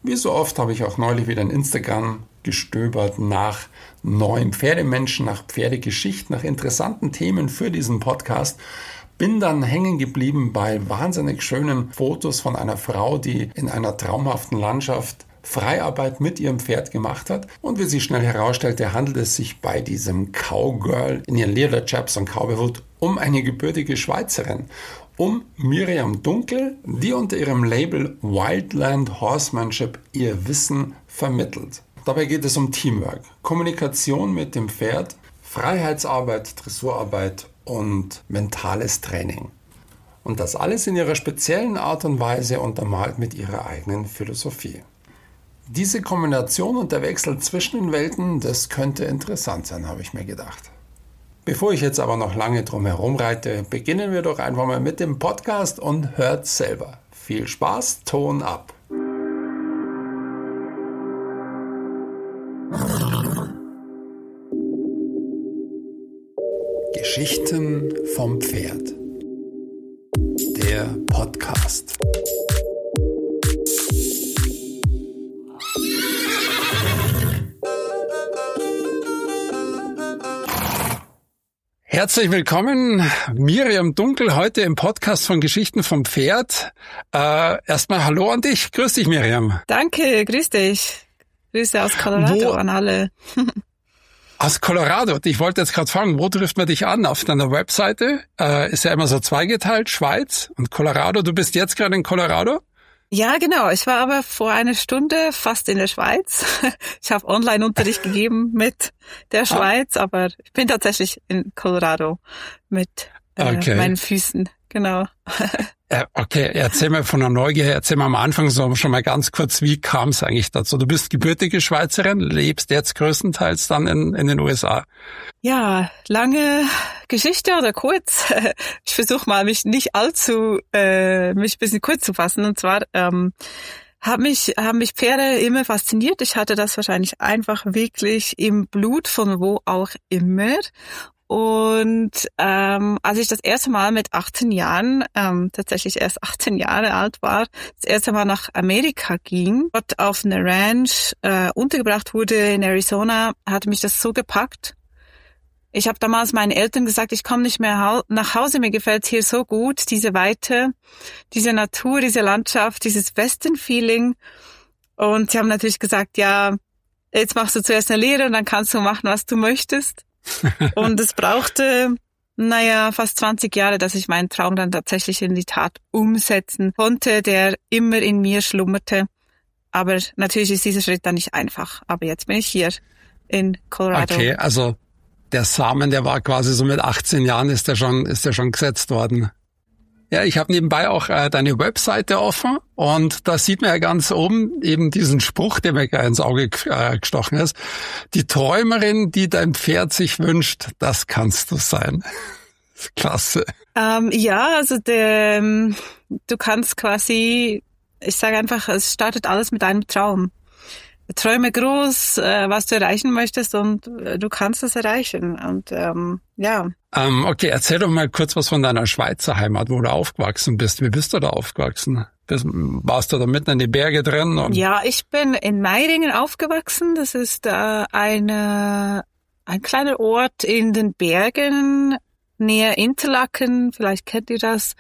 Wie so oft habe ich auch neulich wieder in Instagram gestöbert nach neuen Pferdemenschen, nach Pferdegeschichten, nach interessanten Themen für diesen Podcast. Bin dann hängen geblieben bei wahnsinnig schönen Fotos von einer Frau, die in einer traumhaften Landschaft Freiarbeit mit ihrem Pferd gemacht hat. Und wie sich schnell herausstellte, handelt es sich bei diesem Cowgirl in ihren Lederchaps und Cowboyhut um eine gebürtige Schweizerin. Um Miriam Dunkel, die unter ihrem Label Wildland Horsemanship ihr Wissen vermittelt. Dabei geht es um Teamwork, Kommunikation mit dem Pferd, Freiheitsarbeit, Dressurarbeit und mentales Training. Und das alles in ihrer speziellen Art und Weise untermalt mit ihrer eigenen Philosophie. Diese Kombination und der Wechsel zwischen den Welten, das könnte interessant sein, habe ich mir gedacht. Bevor ich jetzt aber noch lange drum herum reite, beginnen wir doch einfach mal mit dem Podcast und hört selber. Viel Spaß, Ton ab! Geschichten vom Pferd. Der Podcast. Herzlich willkommen, Miriam Dunkel, heute im Podcast von Geschichten vom Pferd. Erstmal Hallo an dich. Grüß dich, Miriam. Danke, grüß dich. Grüße aus Colorado an alle. Aus Colorado. Ich wollte jetzt gerade fragen, wo trifft man dich an? Auf deiner Webseite ist ja immer so zweigeteilt, Schweiz und Colorado. Du bist jetzt gerade in Colorado? Ja, genau. Ich war aber vor einer Stunde fast in der Schweiz. Ich habe Online-Unterricht gegeben mit der Schweiz, aber ich bin tatsächlich in Colorado mit meinen Füßen. Genau. Okay, erzähl mal von der Neugier, erzähl mal am Anfang so schon mal ganz kurz, wie kam es eigentlich dazu? Du bist gebürtige Schweizerin, lebst jetzt größtenteils dann in den USA. Ja, lange Geschichte oder kurz? Ich versuche mal, mich ein bisschen kurz zu fassen. Und zwar haben mich Pferde immer fasziniert. Ich hatte das wahrscheinlich einfach wirklich im Blut, von wo auch immer. Und als ich das erste Mal mit 18 Jahren, tatsächlich erst 18 Jahre alt war, das erste Mal nach Amerika ging, dort auf einer Ranch untergebracht wurde in Arizona, hatte mich das so gepackt. Ich habe damals meinen Eltern gesagt, ich komme nicht mehr nach Hause, mir gefällt's hier so gut, diese Weite, diese Natur, diese Landschaft, dieses Western-Feeling. Und sie haben natürlich gesagt, ja, jetzt machst du zuerst eine Lehre und dann kannst du machen, was du möchtest. Und es brauchte, fast 20 Jahre, dass ich meinen Traum dann tatsächlich in die Tat umsetzen konnte, der immer in mir schlummerte. Aber natürlich ist dieser Schritt dann nicht einfach. Aber jetzt bin ich hier in Colorado. Okay, also der Samen, der war quasi so mit 18 Jahren, ist der schon gesetzt worden. Ja, ich habe nebenbei auch deine Webseite offen und da sieht man ja ganz oben eben diesen Spruch, der mir gleich ins Auge gestochen ist. Die Träumerin, die dein Pferd sich wünscht, das kannst du sein. Klasse. Ja, also du kannst quasi, ich sage einfach, es startet alles mit einem Traum. Träume groß, was du erreichen möchtest und du kannst es erreichen. Und ja. Okay, erzähl doch mal kurz was von deiner Schweizer Heimat, wo du aufgewachsen bist. Wie bist du da aufgewachsen? Warst du da mitten in die Berge drin? Und ja, ich bin in Meiringen aufgewachsen. Das ist ein kleiner Ort in den Bergen, näher Interlaken. Vielleicht kennt ihr das.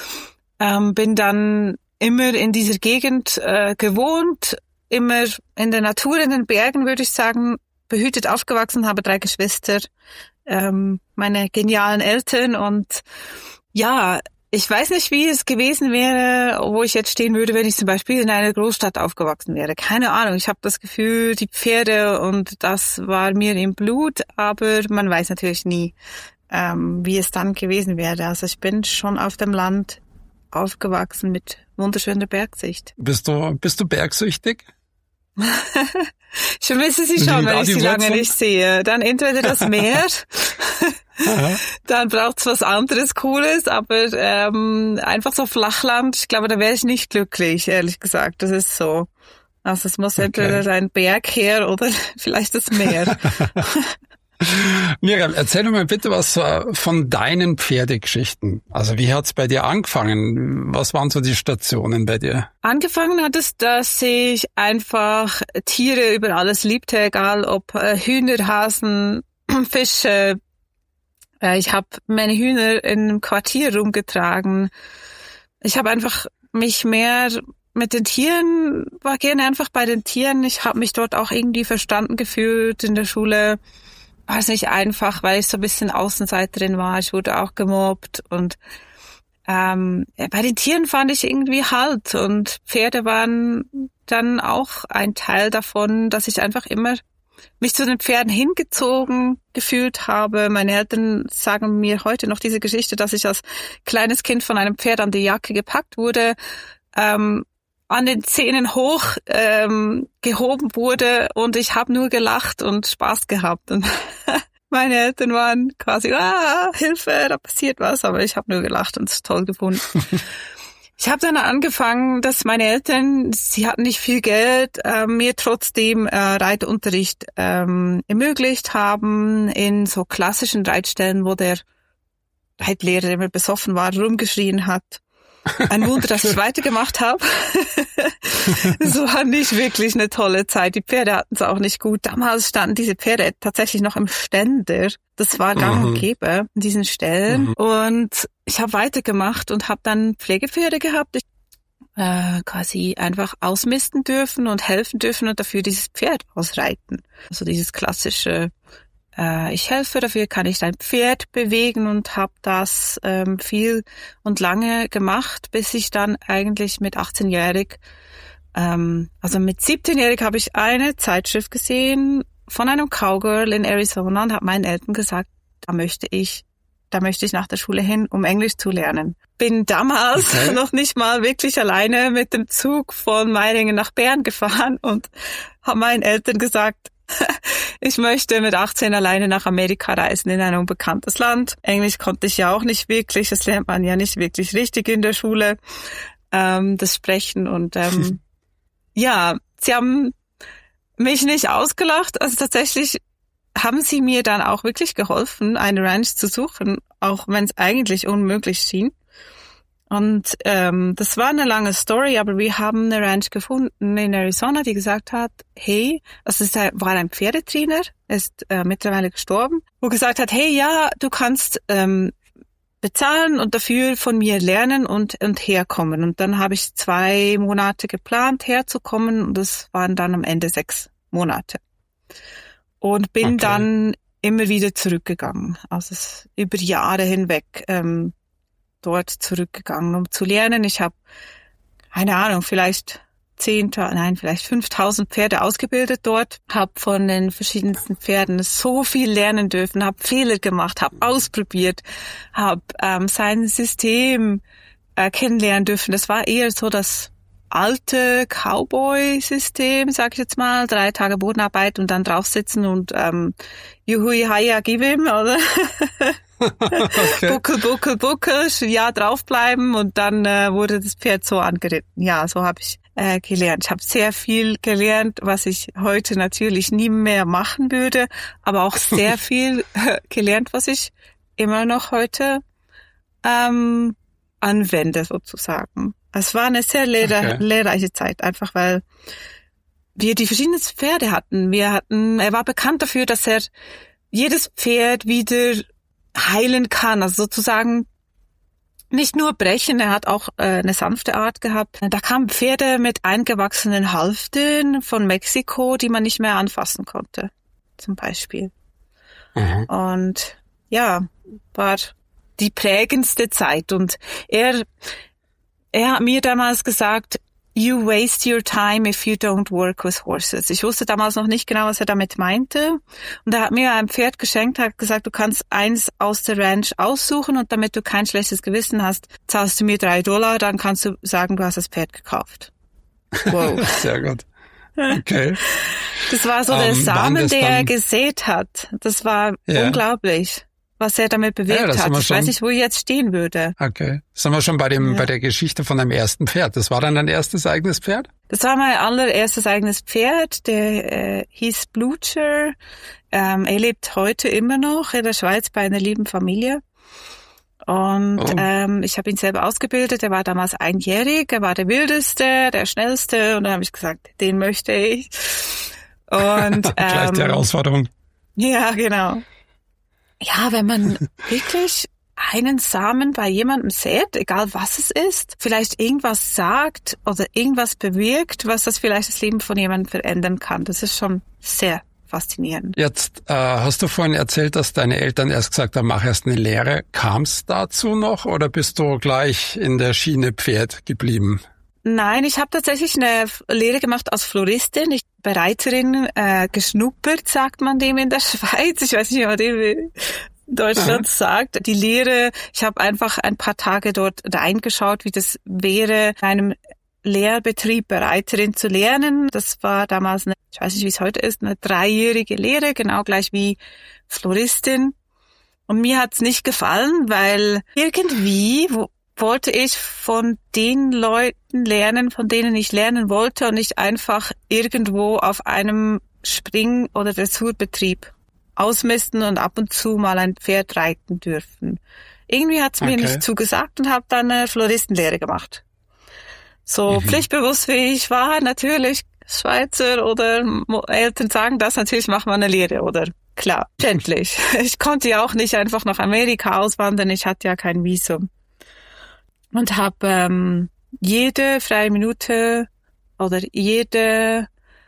Bin dann immer in dieser Gegend gewohnt. Immer in der Natur, in den Bergen, würde ich sagen, behütet aufgewachsen, habe 3 Geschwister, meine genialen Eltern und ja, ich weiß nicht, wie es gewesen wäre, wo ich jetzt stehen würde, wenn ich zum Beispiel in einer Großstadt aufgewachsen wäre. Keine Ahnung, ich habe das Gefühl, die Pferde und das war mir im Blut, aber man weiß natürlich nie, wie es dann gewesen wäre. Also ich bin schon auf dem Land aufgewachsen mit wunderschöner Bergsicht. Bist du bergsüchtig? Schon wissen Sie schon, wenn ich Sie lange nicht sehe. Dann entweder das Meer, dann braucht's was anderes Cooles, aber einfach so Flachland, ich glaube, da wäre ich nicht glücklich, ehrlich gesagt. Das ist so. Also es muss entweder ein Berg her oder vielleicht das Meer. Miriam, erzähl doch mal bitte was von deinen Pferdegeschichten. Also wie hat's bei dir angefangen? Was waren so die Stationen bei dir? Angefangen hat es, dass ich einfach Tiere über alles liebte, egal ob Hühner, Hasen, Fische. Ich habe meine Hühner in einem Quartier rumgetragen. Ich habe einfach mich mehr mit den Tieren, war gerne einfach bei den Tieren. Ich habe mich dort auch irgendwie verstanden gefühlt in der Schule. War es nicht einfach, weil ich so ein bisschen Außenseiterin war. Ich wurde auch gemobbt und bei den Tieren fand ich irgendwie Halt und Pferde waren dann auch ein Teil davon, dass ich einfach immer mich zu den Pferden hingezogen gefühlt habe. Meine Eltern sagen mir heute noch diese Geschichte, dass ich als kleines Kind von einem Pferd an die Jacke gepackt wurde, an den Zähnen hoch gehoben wurde und ich habe nur gelacht und Spaß gehabt. Und meine Eltern waren quasi, Hilfe, da passiert was, aber ich habe nur gelacht und es toll gefunden. Ich habe dann angefangen, dass meine Eltern, sie hatten nicht viel Geld, mir trotzdem Reitunterricht ermöglicht haben in so klassischen Reitstellen, wo der Reitlehrer, der immer besoffen war, rumgeschrien hat. Ein Wunder, dass ich weitergemacht habe. Das war nicht wirklich eine tolle Zeit. Die Pferde hatten es auch nicht gut. Damals standen diese Pferde tatsächlich noch im Ständer. Das war gang und gäbe in diesen Ställen. Und ich habe weitergemacht und habe dann Pflegepferde gehabt. Ich quasi einfach ausmisten dürfen und helfen dürfen und dafür dieses Pferd ausreiten. Also dieses klassische ich helfe, dafür kann ich dein Pferd bewegen und habe das viel und lange gemacht, bis ich dann eigentlich mit 18-jährig, also mit 17-jährig habe ich eine Zeitschrift gesehen von einem Cowgirl in Arizona und habe meinen Eltern gesagt, da möchte ich nach der Schule hin, um Englisch zu lernen. Bin damals noch nicht mal wirklich alleine mit dem Zug von Meiringen nach Bern gefahren und habe meinen Eltern gesagt, ich möchte mit 18 alleine nach Amerika reisen in ein unbekanntes Land. Englisch konnte ich ja auch nicht wirklich, das lernt man ja nicht wirklich richtig in der Schule, das Sprechen. Und ja, sie haben mich nicht ausgelacht, also tatsächlich haben sie mir dann auch wirklich geholfen, eine Ranch zu suchen, auch wenn es eigentlich unmöglich schien. Und das war eine lange Story, aber wir haben eine Ranch gefunden in Arizona, die gesagt hat, hey, war ein Pferdetrainer, ist mittlerweile gestorben, wo gesagt hat, hey, ja, du kannst bezahlen und dafür von mir lernen und herkommen. Und dann habe ich 2 Monate geplant, herzukommen und das waren dann am Ende 6 Monate. Und bin dann immer wieder zurückgegangen, also über Jahre hinweg dort zurückgegangen, um zu lernen. Ich habe, keine Ahnung, vielleicht 5.000 Pferde ausgebildet dort, habe von den verschiedensten Pferden so viel lernen dürfen, habe Fehler gemacht, habe ausprobiert, habe sein System kennenlernen dürfen. Das war eher so das alte Cowboy-System, sag ich jetzt mal, 3 Tage Bodenarbeit und dann draufsitzen und Juhui, Haia, gib ihm, oder? Buckel, ja, draufbleiben und dann wurde das Pferd so angeritten. Ja, so habe ich gelernt. Ich habe sehr viel gelernt, was ich heute natürlich nie mehr machen würde, aber auch sehr viel gelernt, was ich immer noch heute anwende sozusagen. Es war eine sehr lehrreiche Zeit, einfach weil wir die verschiedenen Pferde hatten. Er war bekannt dafür, dass er jedes Pferd wieder heilen kann, also sozusagen nicht nur brechen, er hat auch eine sanfte Art gehabt. Da kamen Pferde mit eingewachsenen Halften von Mexiko, die man nicht mehr anfassen konnte, zum Beispiel. Und ja, war die prägendste Zeit und er hat mir damals gesagt, you waste your time if you don't work with horses. Ich wusste damals noch nicht genau, was er damit meinte. Und er hat mir ein Pferd geschenkt, hat gesagt, du kannst eins aus der Ranch aussuchen und damit du kein schlechtes Gewissen hast, zahlst du mir $3, dann kannst du sagen, du hast das Pferd gekauft. Wow. Sehr gut. Okay. Das war so der Samen, der er gesät hat. Das war unglaublich, was er damit bewegt hat. Ich weiß nicht, wo ich jetzt stehen würde. Okay. Sind wir schon bei der Geschichte von deinem ersten Pferd. Das war dann dein erstes eigenes Pferd? Das war mein allererstes eigenes Pferd, der hieß Blucher. Er lebt heute immer noch in der Schweiz bei einer lieben Familie. Und ich habe ihn selber ausgebildet. Er war damals einjährig, er war der wildeste, der schnellste. Und dann habe ich gesagt, den möchte ich. Und gleich die Herausforderung. Ja, genau. Ja, wenn man wirklich einen Samen bei jemandem sät, egal was es ist, vielleicht irgendwas sagt oder irgendwas bewirkt, was das vielleicht das Leben von jemandem verändern kann. Das ist schon sehr faszinierend. Jetzt hast du vorhin erzählt, dass deine Eltern erst gesagt haben, mach erst eine Lehre. Kam es dazu noch oder bist du gleich in der Schiene Pferd geblieben? Nein, ich habe tatsächlich eine Lehre gemacht als Floristin. Ich bin Reiterin, geschnuppert, sagt man dem in der Schweiz. Ich weiß nicht, wie man dem in Deutschland sagt. Die Lehre, ich habe einfach ein paar Tage dort reingeschaut, wie das wäre, in einem Lehrbetrieb Reiterin zu lernen. Das war damals ich weiß nicht, wie es heute ist, eine 3-jährige Lehre, genau gleich wie Floristin. Und mir hat's nicht gefallen, weil irgendwie wollte ich von den Leuten lernen, von denen ich lernen wollte und nicht einfach irgendwo auf einem Spring- oder Dressurbetrieb ausmisten und ab und zu mal ein Pferd reiten dürfen. Irgendwie hat's mir nicht zugesagt und habe dann eine Floristenlehre gemacht. So pflichtbewusst wie ich war, natürlich Schweizer oder Eltern sagen das, natürlich macht man eine Lehre, oder? Klar, verständlich. Ich konnte ja auch nicht einfach nach Amerika auswandern, ich hatte ja kein Visum. Und habe jede freie Minute oder jede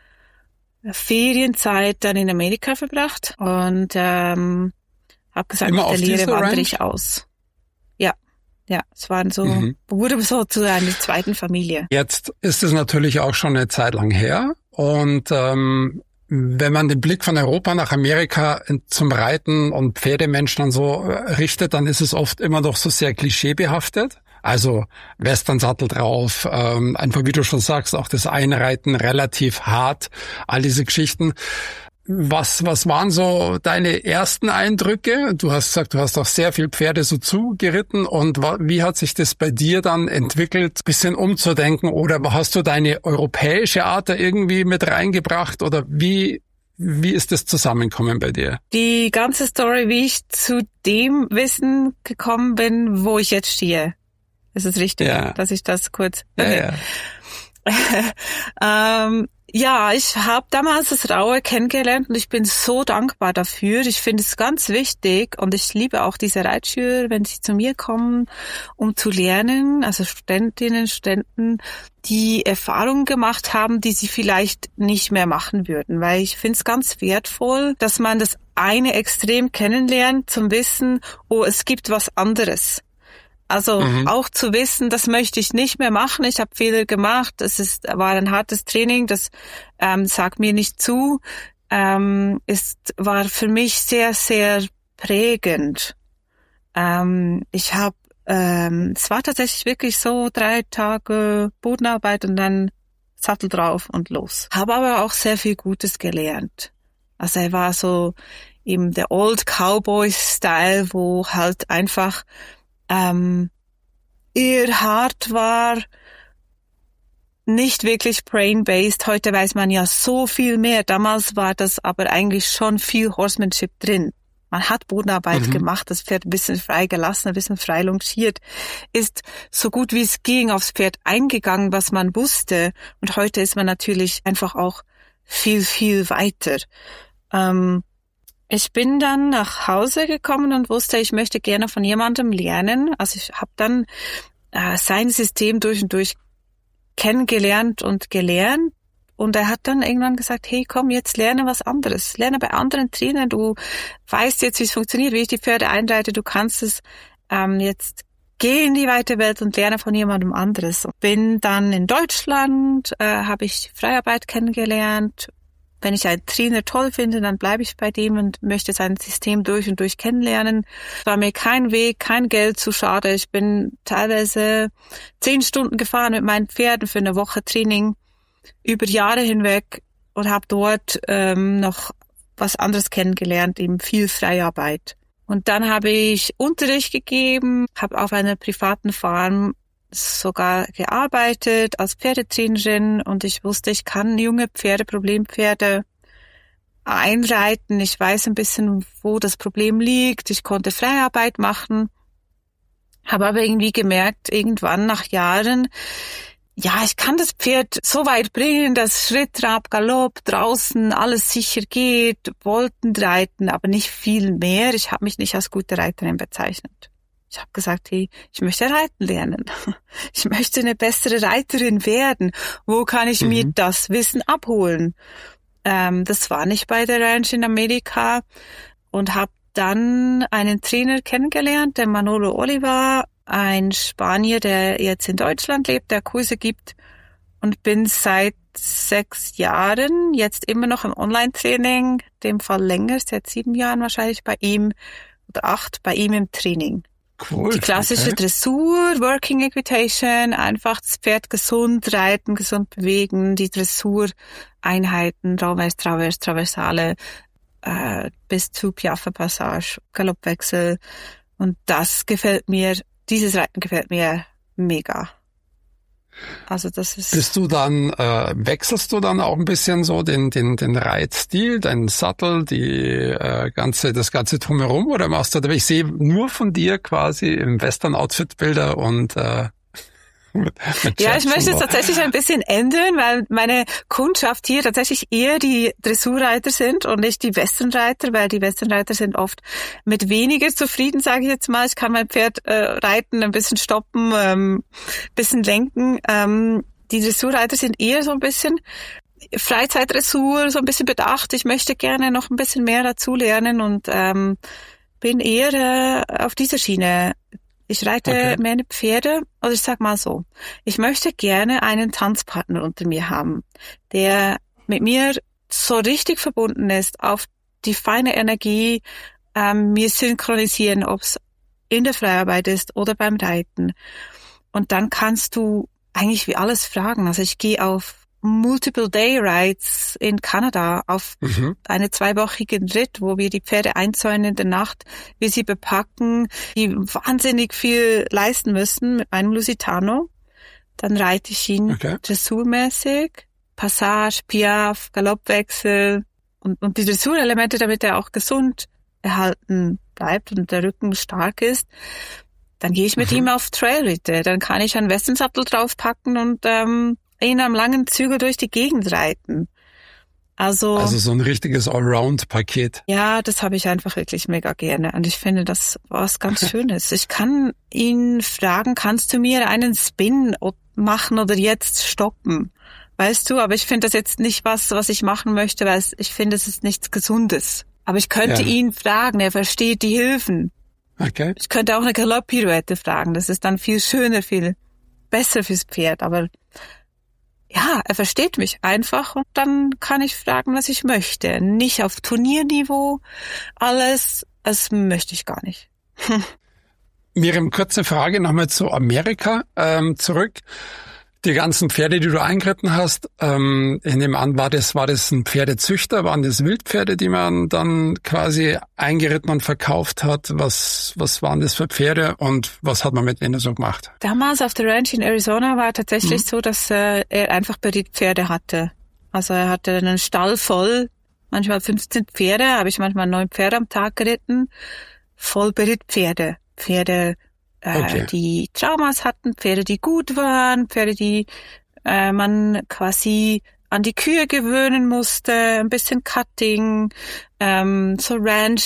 Ferienzeit dann in Amerika verbracht und habe gesagt, nach der Lehre wandere ich aus. Ja, es waren wurde so zu einer zweiten Familie. Jetzt ist es natürlich auch schon eine Zeit lang her und wenn man den Blick von Europa nach Amerika zum Reiten und Pferdemenschen und so richtet, dann ist es oft immer noch so sehr klischeebehaftet. Also Westernsattel drauf, einfach wie du schon sagst, auch das Einreiten relativ hart, all diese Geschichten. Was waren so deine ersten Eindrücke? Du hast gesagt, du hast auch sehr viel Pferde so zugeritten und wie hat sich das bei dir dann entwickelt, bisschen umzudenken oder hast du deine europäische Art da irgendwie mit reingebracht oder wie ist das zusammengekommen bei dir? Die ganze Story, wie ich zu dem Wissen gekommen bin, wo ich jetzt stehe. Ist es richtig, dass ich das kurz... Okay. Ja, ich habe damals das Raue kennengelernt und ich bin so dankbar dafür. Ich finde es ganz wichtig und ich liebe auch diese Reitschüler, wenn sie zu mir kommen, um zu lernen, also Studentinnen, Studenten, die Erfahrungen gemacht haben, die sie vielleicht nicht mehr machen würden. Weil ich finde es ganz wertvoll, dass man das eine Extrem kennenlernt, zum Wissen, oh, es gibt was anderes. Also auch zu wissen, das möchte ich nicht mehr machen. Ich habe Fehler gemacht. War ein hartes Training. Das sagt mir nicht zu. War für mich sehr, sehr prägend. Es war tatsächlich wirklich so 3 Tage Bodenarbeit und dann Sattel drauf und los. Habe aber auch sehr viel Gutes gelernt. Also er war so eben der Old Cowboy Style, wo halt einfach eher hart war, nicht wirklich brain-based. Heute weiß man ja so viel mehr. Damals war das aber eigentlich schon viel Horsemanship drin. Man hat Bodenarbeit gemacht, das Pferd ein bisschen frei gelassen, ein bisschen frei longiert, ist so gut wie es ging aufs Pferd eingegangen, was man wusste. Und heute ist man natürlich einfach auch viel, viel weiter. Ich bin dann nach Hause gekommen und wusste, ich möchte gerne von jemandem lernen. Also ich habe dann sein System durch und durch kennengelernt und gelernt. Und er hat dann irgendwann gesagt, hey, komm, jetzt lerne was anderes. Lerne bei anderen Trainern. Du weißt jetzt, wie es funktioniert, wie ich die Pferde einreite. Du kannst es jetzt geh in die weite Welt und lerne von jemandem anderes. Bin dann in Deutschland, habe ich Freiarbeit kennengelernt. Wenn ich einen Trainer toll finde, dann bleibe ich bei dem und möchte sein System durch und durch kennenlernen. Es war mir kein Weg, kein Geld zu schade. Ich bin teilweise 10 Stunden gefahren mit meinen Pferden für eine Woche Training über Jahre hinweg und habe dort noch was anderes kennengelernt, eben viel Freiarbeit. Und dann habe ich Unterricht gegeben, habe auf einer privaten Farm sogar gearbeitet als Pferdetrainerin und ich wusste, ich kann junge Pferde, Problempferde einreiten. Ich weiß ein bisschen, wo das Problem liegt. Ich konnte Freiarbeit machen, habe aber irgendwie gemerkt, irgendwann nach Jahren, ja, ich kann das Pferd so weit bringen, dass Schritt, Trab, Galopp, draußen alles sicher geht, wollten reiten, aber nicht viel mehr. Ich habe mich nicht als gute Reiterin bezeichnet. Ich habe gesagt, hey, ich möchte reiten lernen. Ich möchte eine bessere Reiterin werden. Wo kann ich mir das Wissen abholen? Das war nicht bei der Ranch in Amerika und habe dann einen Trainer kennengelernt, der Manolo Oliva, ein Spanier, der jetzt in Deutschland lebt, der Kurse gibt und bin seit 6 Jahren jetzt immer noch im Online-Training, in dem Fall länger, seit 7 Jahren wahrscheinlich bei ihm oder 8 bei ihm im Training. Cool. Die klassische Dressur, Working Equitation, einfach das Pferd gesund reiten, gesund bewegen, die Dressureinheiten, Traverse, Traverse, Traversale, bis zu Piaffe-Passage, Galoppwechsel. Und das gefällt mir, dieses Reiten gefällt mir mega. Also das ist. Bist du dann, wechselst du dann auch ein bisschen so den Reitstil, deinen Sattel, das ganze Drumherum oder machst du, ich sehe nur von dir quasi im Western-Outfit Bilder und, ja, ich möchte es tatsächlich ein bisschen ändern, weil meine Kundschaft hier tatsächlich eher die Dressurreiter sind und nicht die Westernreiter, weil die Westernreiter sind oft mit weniger zufrieden, sage ich jetzt mal. Ich kann mein Pferd reiten, ein bisschen stoppen, bisschen lenken. Die Dressurreiter sind eher so ein bisschen Freizeitdressur, so ein bisschen bedacht. Ich möchte gerne noch ein bisschen mehr dazu lernen und bin eher auf dieser Schiene. Ich reite meine Pferde, also ich sag mal so, ich möchte gerne einen Tanzpartner unter mir haben, der mit mir so richtig verbunden ist, auf die feine Energie, mir synchronisieren, ob es in der Freiarbeit ist oder beim Reiten. Und dann kannst du eigentlich wie alles fragen. Also ich gehe auf Multiple Day Rides in Kanada auf eine 2-wöchigen Ritt, wo wir die Pferde einzäunen in der Nacht, wir sie bepacken, die wahnsinnig viel leisten müssen mit einem Lusitano. Dann reite ich ihn dressurmäßig, Passage, Piaffe, Galoppwechsel und die Dressurelemente, damit er auch gesund erhalten bleibt und der Rücken stark ist. Dann gehe ich mit ihm auf Trailritte, dann kann ich einen Westernsattel draufpacken und ihn am langen Zügel durch die Gegend reiten. Also so ein richtiges Allround-Paket. Ja, das habe ich einfach wirklich mega gerne. Und ich finde, das was ganz Schönes. Ich kann ihn fragen, kannst du mir einen Spin machen oder jetzt stoppen? Weißt du, aber ich finde das jetzt nicht was ich machen möchte, weil ich finde, es ist nichts Gesundes. Aber ich könnte ihn fragen, er versteht die Hilfen. Okay. Ich könnte auch eine Galopp-Pirouette fragen. Das ist dann viel schöner, viel besser fürs Pferd. Aber ja, er versteht mich einfach und dann kann ich fragen, was ich möchte. Nicht auf Turnierniveau, alles, das möchte ich gar nicht. Miriam, kurze Frage nochmal zu Amerika zurück. Die ganzen Pferde, die du eingeritten hast, ich nehme an, war das ein Pferdezüchter? Waren das Wildpferde, die man dann quasi eingeritten und verkauft hat? Was waren das für Pferde und was hat man mit denen so gemacht? Damals auf der Ranch in Arizona war tatsächlich so, dass er einfach Berittpferde hatte. Also er hatte einen Stall voll, manchmal 15 Pferde, habe ich manchmal 9 Pferde am Tag geritten, voll Berittpferde. Pferde, die Traumas hatten, Pferde, die gut waren, Pferde, die man quasi an die Kühe gewöhnen musste, ein bisschen Cutting, so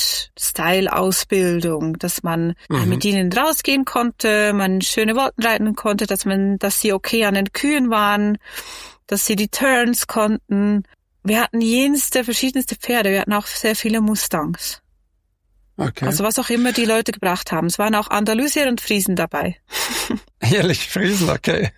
Ranch-Style-Ausbildung, dass man mit ihnen rausgehen konnte, man schöne Wolken reiten konnte, dass sie okay an den Kühen waren, dass sie die Turns konnten. Wir hatten verschiedenste Pferde, wir hatten auch sehr viele Mustangs. Okay. Also was auch immer die Leute gebracht haben. Es waren auch Andalusier und Friesen dabei. Ehrlich, Friesen, okay.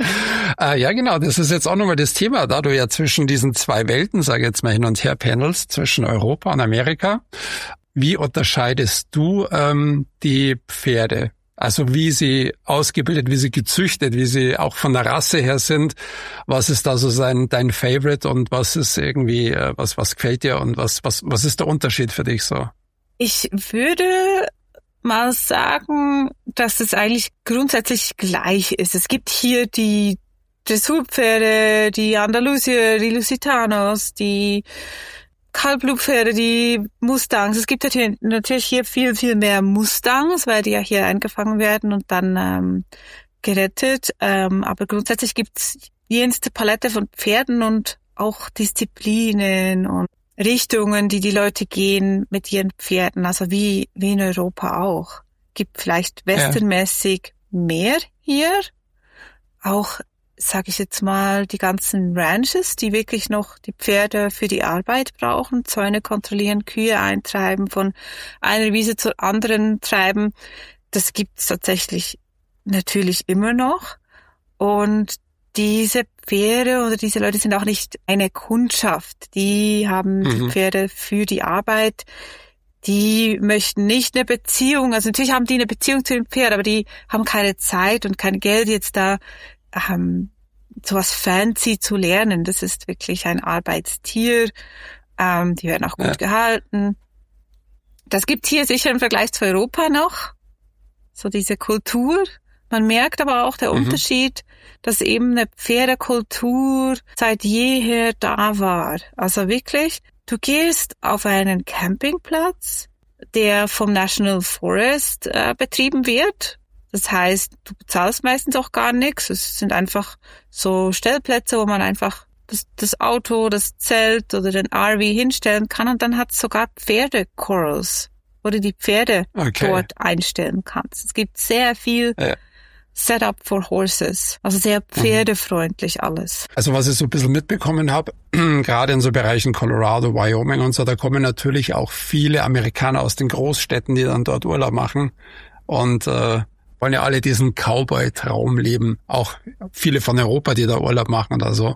Ja, genau, das ist jetzt auch nochmal das Thema, da du ja zwischen diesen 2 Welten, sage ich jetzt mal, hin und her pendelst, zwischen Europa und Amerika. Wie unterscheidest du die Pferde? Also wie sie ausgebildet, wie sie gezüchtet, wie sie auch von der Rasse her sind. Was ist da so dein Favorite und was ist irgendwie, was gefällt dir und was ist der Unterschied für dich so? Ich würde mal sagen, dass es eigentlich grundsätzlich gleich ist. Es gibt hier die Dressurpferde, die Andalusier, die Lusitanos, die Kaltblutpferde, die Mustangs. Es gibt natürlich hier viel, viel mehr Mustangs, weil die ja hier eingefangen werden und dann gerettet. Aber grundsätzlich gibt's jenste Palette von Pferden und auch Disziplinen und Richtungen, die Leute gehen mit ihren Pferden. Also wie in Europa auch. Gibt vielleicht westernmäßig mehr hier. Auch, sage ich jetzt mal, die ganzen Ranches, die wirklich noch die Pferde für die Arbeit brauchen, Zäune kontrollieren, Kühe eintreiben, von einer Wiese zur anderen treiben. Das gibt's tatsächlich natürlich immer noch. Und diese Pferde oder diese Leute sind auch nicht eine Kundschaft. Die haben die Pferde für die Arbeit. Die möchten nicht eine Beziehung. Also natürlich haben die eine Beziehung zu dem Pferd, aber die haben keine Zeit und kein Geld jetzt da sowas fancy zu lernen. Das ist wirklich ein Arbeitstier. Die werden auch gut gehalten. Das gibt hier sicher im Vergleich zu Europa noch. So diese Kultur. Man merkt aber auch der Unterschied, dass eben eine Pferdekultur seit jeher da war. Also wirklich, du gehst auf einen Campingplatz, der vom National Forest betrieben wird. Das heißt, du bezahlst meistens auch gar nichts. Es sind einfach so Stellplätze, wo man einfach das Auto, das Zelt oder den RV hinstellen kann. Und dann hat es sogar Pferdecorrals, wo du die Pferde dort einstellen kannst. Es gibt sehr viel Setup for Horses. Also sehr pferdefreundlich alles. Also was ich so ein bisschen mitbekommen habe, gerade in so Bereichen Colorado, Wyoming und so, da kommen natürlich auch viele Amerikaner aus den Großstädten, die dann dort Urlaub machen und wollen ja alle diesen Cowboy-Traum leben. Auch viele von Europa, die da Urlaub machen oder so.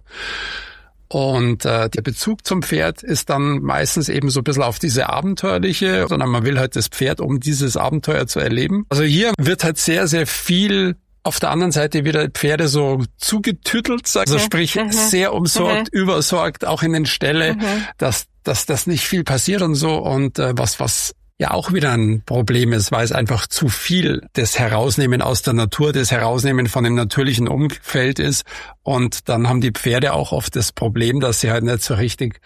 Und der Bezug zum Pferd ist dann meistens eben so ein bisschen auf diese abenteuerliche, sondern man will halt das Pferd, um dieses Abenteuer zu erleben. Also hier wird halt sehr, sehr viel auf der anderen Seite wieder Pferde so zugetüttelt, also sprich sehr umsorgt, übersorgt, auch in den Ställe, dass das nicht viel passiert und so. Und was ja auch wieder ein Problem ist, weil es einfach zu viel das Herausnehmen aus der Natur, das Herausnehmen von dem natürlichen Umfeld ist. Und dann haben die Pferde auch oft das Problem, dass sie halt nicht so richtig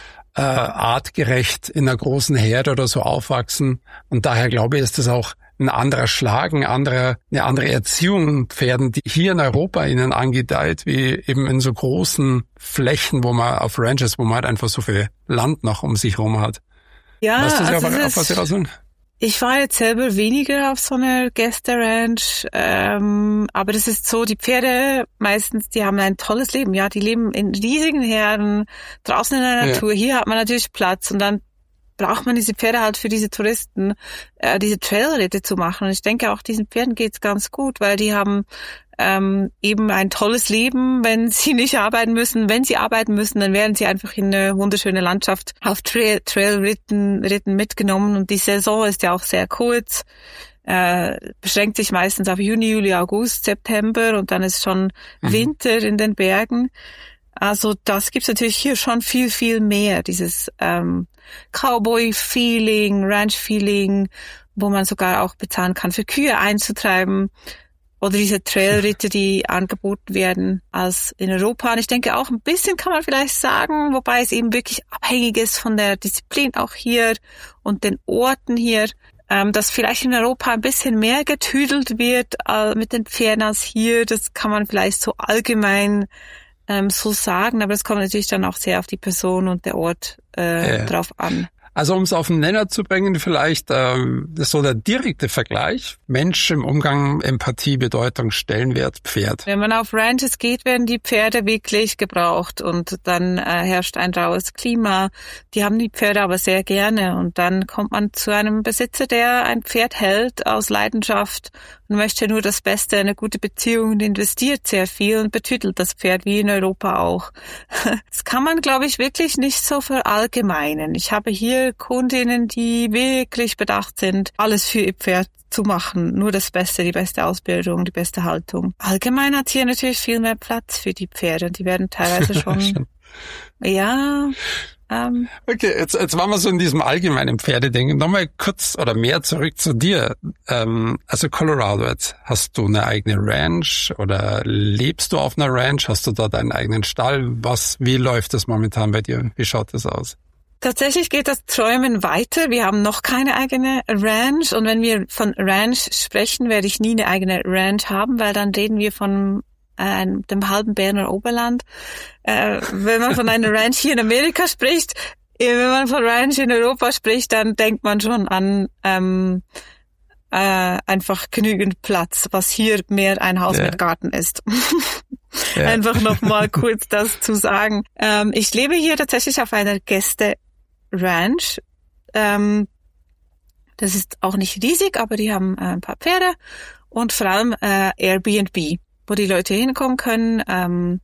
artgerecht in einer großen Herde oder so aufwachsen. Und daher glaube ich, ist das auch ein anderer Schlag, eine andere Erziehung Pferden, die hier in Europa ihnen angedeiht, wie eben in so großen Flächen, wo man auf Ranches, wo man halt einfach so viel Land noch um sich herum hat. Ja, weißt du, was ich war jetzt selber weniger auf so einer Gäste-Ranch, aber das ist so, die Pferde meistens, die haben ein tolles Leben, ja, die leben in riesigen Herden, draußen in der Natur, hier hat man natürlich Platz und dann braucht man diese Pferde halt für diese Touristen, diese Trailritte zu machen. Und ich denke auch, diesen Pferden geht's ganz gut, weil die haben eben ein tolles Leben, wenn sie nicht arbeiten müssen. Wenn sie arbeiten müssen, dann werden sie einfach in eine wunderschöne Landschaft auf Trailritten mitgenommen. Und die Saison ist ja auch sehr kurz, beschränkt sich meistens auf Juni, Juli, August, September und dann ist schon Winter in den Bergen. Also das gibt's natürlich hier schon viel, viel mehr, dieses Cowboy-Feeling, Ranch-Feeling, wo man sogar auch bezahlen kann, für Kühe einzutreiben. Oder diese Trailritte, die angeboten werden als in Europa. Und ich denke auch ein bisschen kann man vielleicht sagen, wobei es eben wirklich abhängig ist von der Disziplin auch hier und den Orten hier, dass vielleicht in Europa ein bisschen mehr getüdelt wird mit den Pferden als hier. Das kann man vielleicht so allgemein so sagen, aber das kommt natürlich dann auch sehr auf die Person und der Ort drauf an. Also um es auf den Nenner zu bringen, vielleicht das ist so der direkte Vergleich. Mensch im Umgang, Empathie, Bedeutung, Stellenwert, Pferd. Wenn man auf Ranches geht, werden die Pferde wirklich gebraucht und dann herrscht ein raues Klima. Die haben die Pferde aber sehr gerne und dann kommt man zu einem Besitzer, der ein Pferd hält aus Leidenschaft und möchte nur das Beste, eine gute Beziehung und investiert sehr viel und betütelt das Pferd, wie in Europa auch. Das kann man, glaube ich, wirklich nicht so verallgemeinern. Ich habe hier Kundinnen, die wirklich bedacht sind, alles für ihr Pferd zu machen. Nur das Beste, die beste Ausbildung, die beste Haltung. Allgemein hat hier natürlich viel mehr Platz für die Pferde. Die werden teilweise schon, ja, Okay, jetzt waren wir so in diesem allgemeinen Pferdeding. Nochmal kurz oder mehr zurück zu dir. Also Colorado, jetzt hast du eine eigene Ranch oder lebst du auf einer Ranch? Hast du dort einen eigenen Stall? Wie läuft das momentan bei dir? Wie schaut das aus? Tatsächlich geht das Träumen weiter. Wir haben noch keine eigene Ranch und wenn wir von Ranch sprechen, werde ich nie eine eigene Ranch haben, weil dann reden wir von dem halben Berner Oberland. Wenn man von einer Ranch hier in Amerika spricht, wenn man von Ranch in Europa spricht, dann denkt man schon an einfach genügend Platz, was hier mehr ein Haus mit Garten ist. Einfach nochmal kurz das zu sagen. Ich lebe hier tatsächlich auf einer Gäste-Ranch. Das ist auch nicht riesig, aber die haben ein paar Pferde und vor allem Airbnb, wo die Leute hinkommen können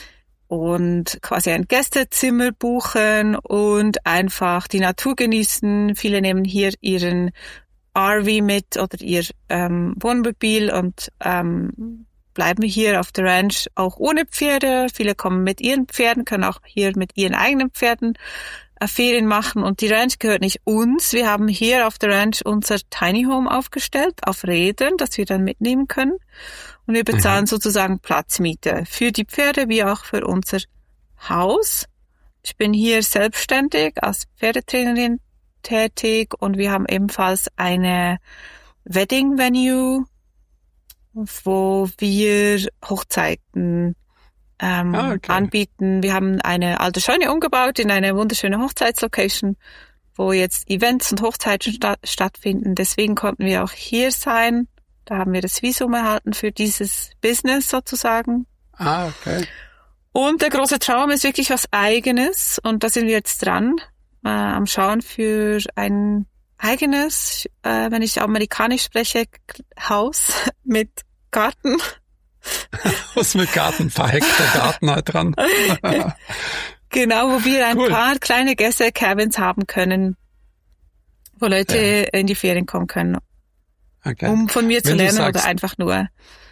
und quasi ein Gästezimmer buchen und einfach die Natur genießen. Viele nehmen hier ihren RV mit oder ihr Wohnmobil und bleiben hier auf der Ranch auch ohne Pferde. Viele kommen mit ihren Pferden, können auch hier mit ihren eigenen Pferden Ferien machen. Und die Ranch gehört nicht uns. Wir haben hier auf der Ranch unser Tiny Home aufgestellt, auf Rädern, das wir dann mitnehmen können. Und wir bezahlen sozusagen Platzmiete für die Pferde wie auch für unser Haus. Ich bin hier selbstständig als Pferdetrainerin tätig und wir haben ebenfalls eine Wedding Venue, wo wir Hochzeiten anbieten. Wir haben eine alte Scheune umgebaut in eine wunderschöne Hochzeitslocation, wo jetzt Events und Hochzeiten stattfinden. Deswegen konnten wir auch hier sein. Da haben wir das Visum erhalten für dieses Business sozusagen. Okay. Und der große Traum ist wirklich was Eigenes und da sind wir jetzt dran, am Schauen für ein eigenes, wenn ich amerikanisch spreche, Haus mit Garten. Was mit Garten, verheckter Garten halt dran. Genau, wo wir ein paar kleine Gäste-Cabins haben können, wo Leute in die Ferien kommen können, um von mir zu lernen oder einfach nur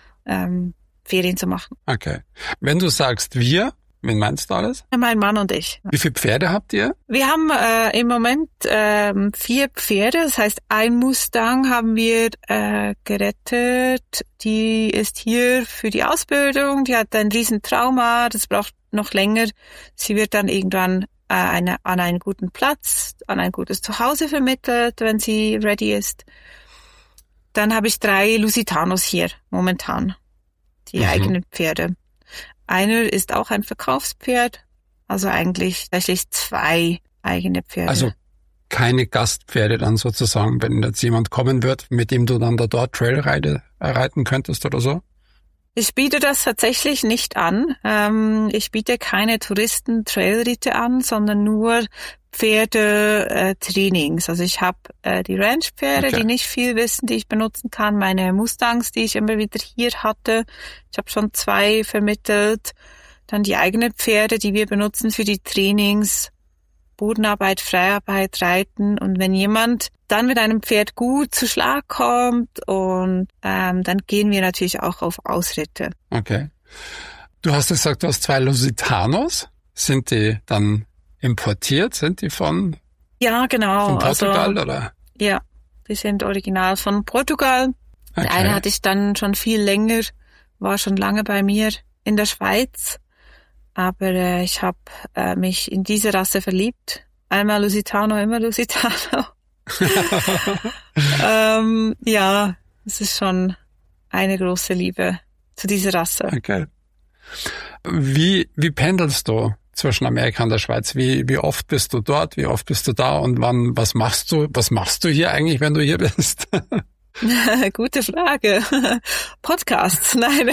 Ferien zu machen. Okay. Wenn du sagst wir, wen meinst du alles? Mein Mann und ich. Wie viele Pferde habt ihr? Wir haben im Moment 4 Pferde. Das heißt, ein Mustang haben wir gerettet. Die ist hier für die Ausbildung. Die hat ein riesen Trauma. Das braucht noch länger. Sie wird dann irgendwann an einen guten Platz, an ein gutes Zuhause vermittelt, wenn sie ready ist. Dann habe ich 3 Lusitanos hier momentan. Die eigenen Pferde. Einer ist auch ein Verkaufspferd, also eigentlich tatsächlich 2 eigene Pferde. Also keine Gastpferde dann sozusagen, wenn jetzt jemand kommen wird, mit dem du dann da dort Trail reiten könntest oder so? Ich biete das tatsächlich nicht an. Ich biete keine Touristen-Trailritte an, sondern nur Pferdetrainings. Also ich habe die Ranchpferde, die nicht viel wissen, die ich benutzen kann. Meine Mustangs, die ich immer wieder hier hatte. Ich habe schon 2 vermittelt. Dann die eigenen Pferde, die wir benutzen für die Trainings. Bodenarbeit, Freiarbeit, Reiten. Und wenn jemand dann mit einem Pferd gut zu Schlag kommt und dann gehen wir natürlich auch auf Ausritte. Okay. Du hast gesagt, du hast 2 Lusitanos. Sind die dann importiert? Sind die von genau. Von Portugal oder? Ja, die sind original von Portugal. Okay. Der eine hatte ich dann schon viel länger, war schon lange bei mir in der Schweiz. Aber ich habe mich in diese Rasse verliebt. Einmal Lusitano, immer Lusitano. Es ist schon eine große Liebe zu dieser Rasse. Okay. Wie pendelst du zwischen Amerika und der Schweiz? Wie oft bist du dort? Wie oft bist du da? Und was machst du? Was machst du hier eigentlich, wenn du hier bist? Gute Frage. Podcasts, nein.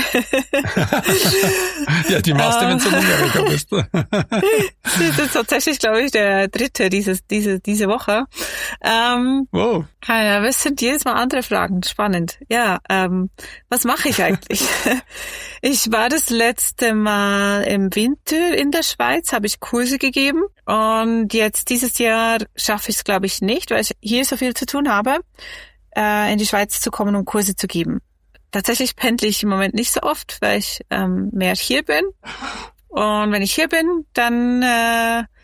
Ja, die machst du, wenn du in Amerika bist. Das ist tatsächlich, glaube ich, der 3. diese Woche. Wow. Ja, was sind jedes Mal andere Fragen? Spannend. Ja, was mache ich eigentlich? Ich war das letzte Mal im Winter in der Schweiz, habe ich Kurse gegeben. Und jetzt dieses Jahr schaffe ich es, glaube ich, nicht, weil ich hier so viel zu tun habe, in die Schweiz zu kommen, um Kurse zu geben. Tatsächlich pendle ich im Moment nicht so oft, weil ich mehr hier bin. Und wenn ich hier bin, dann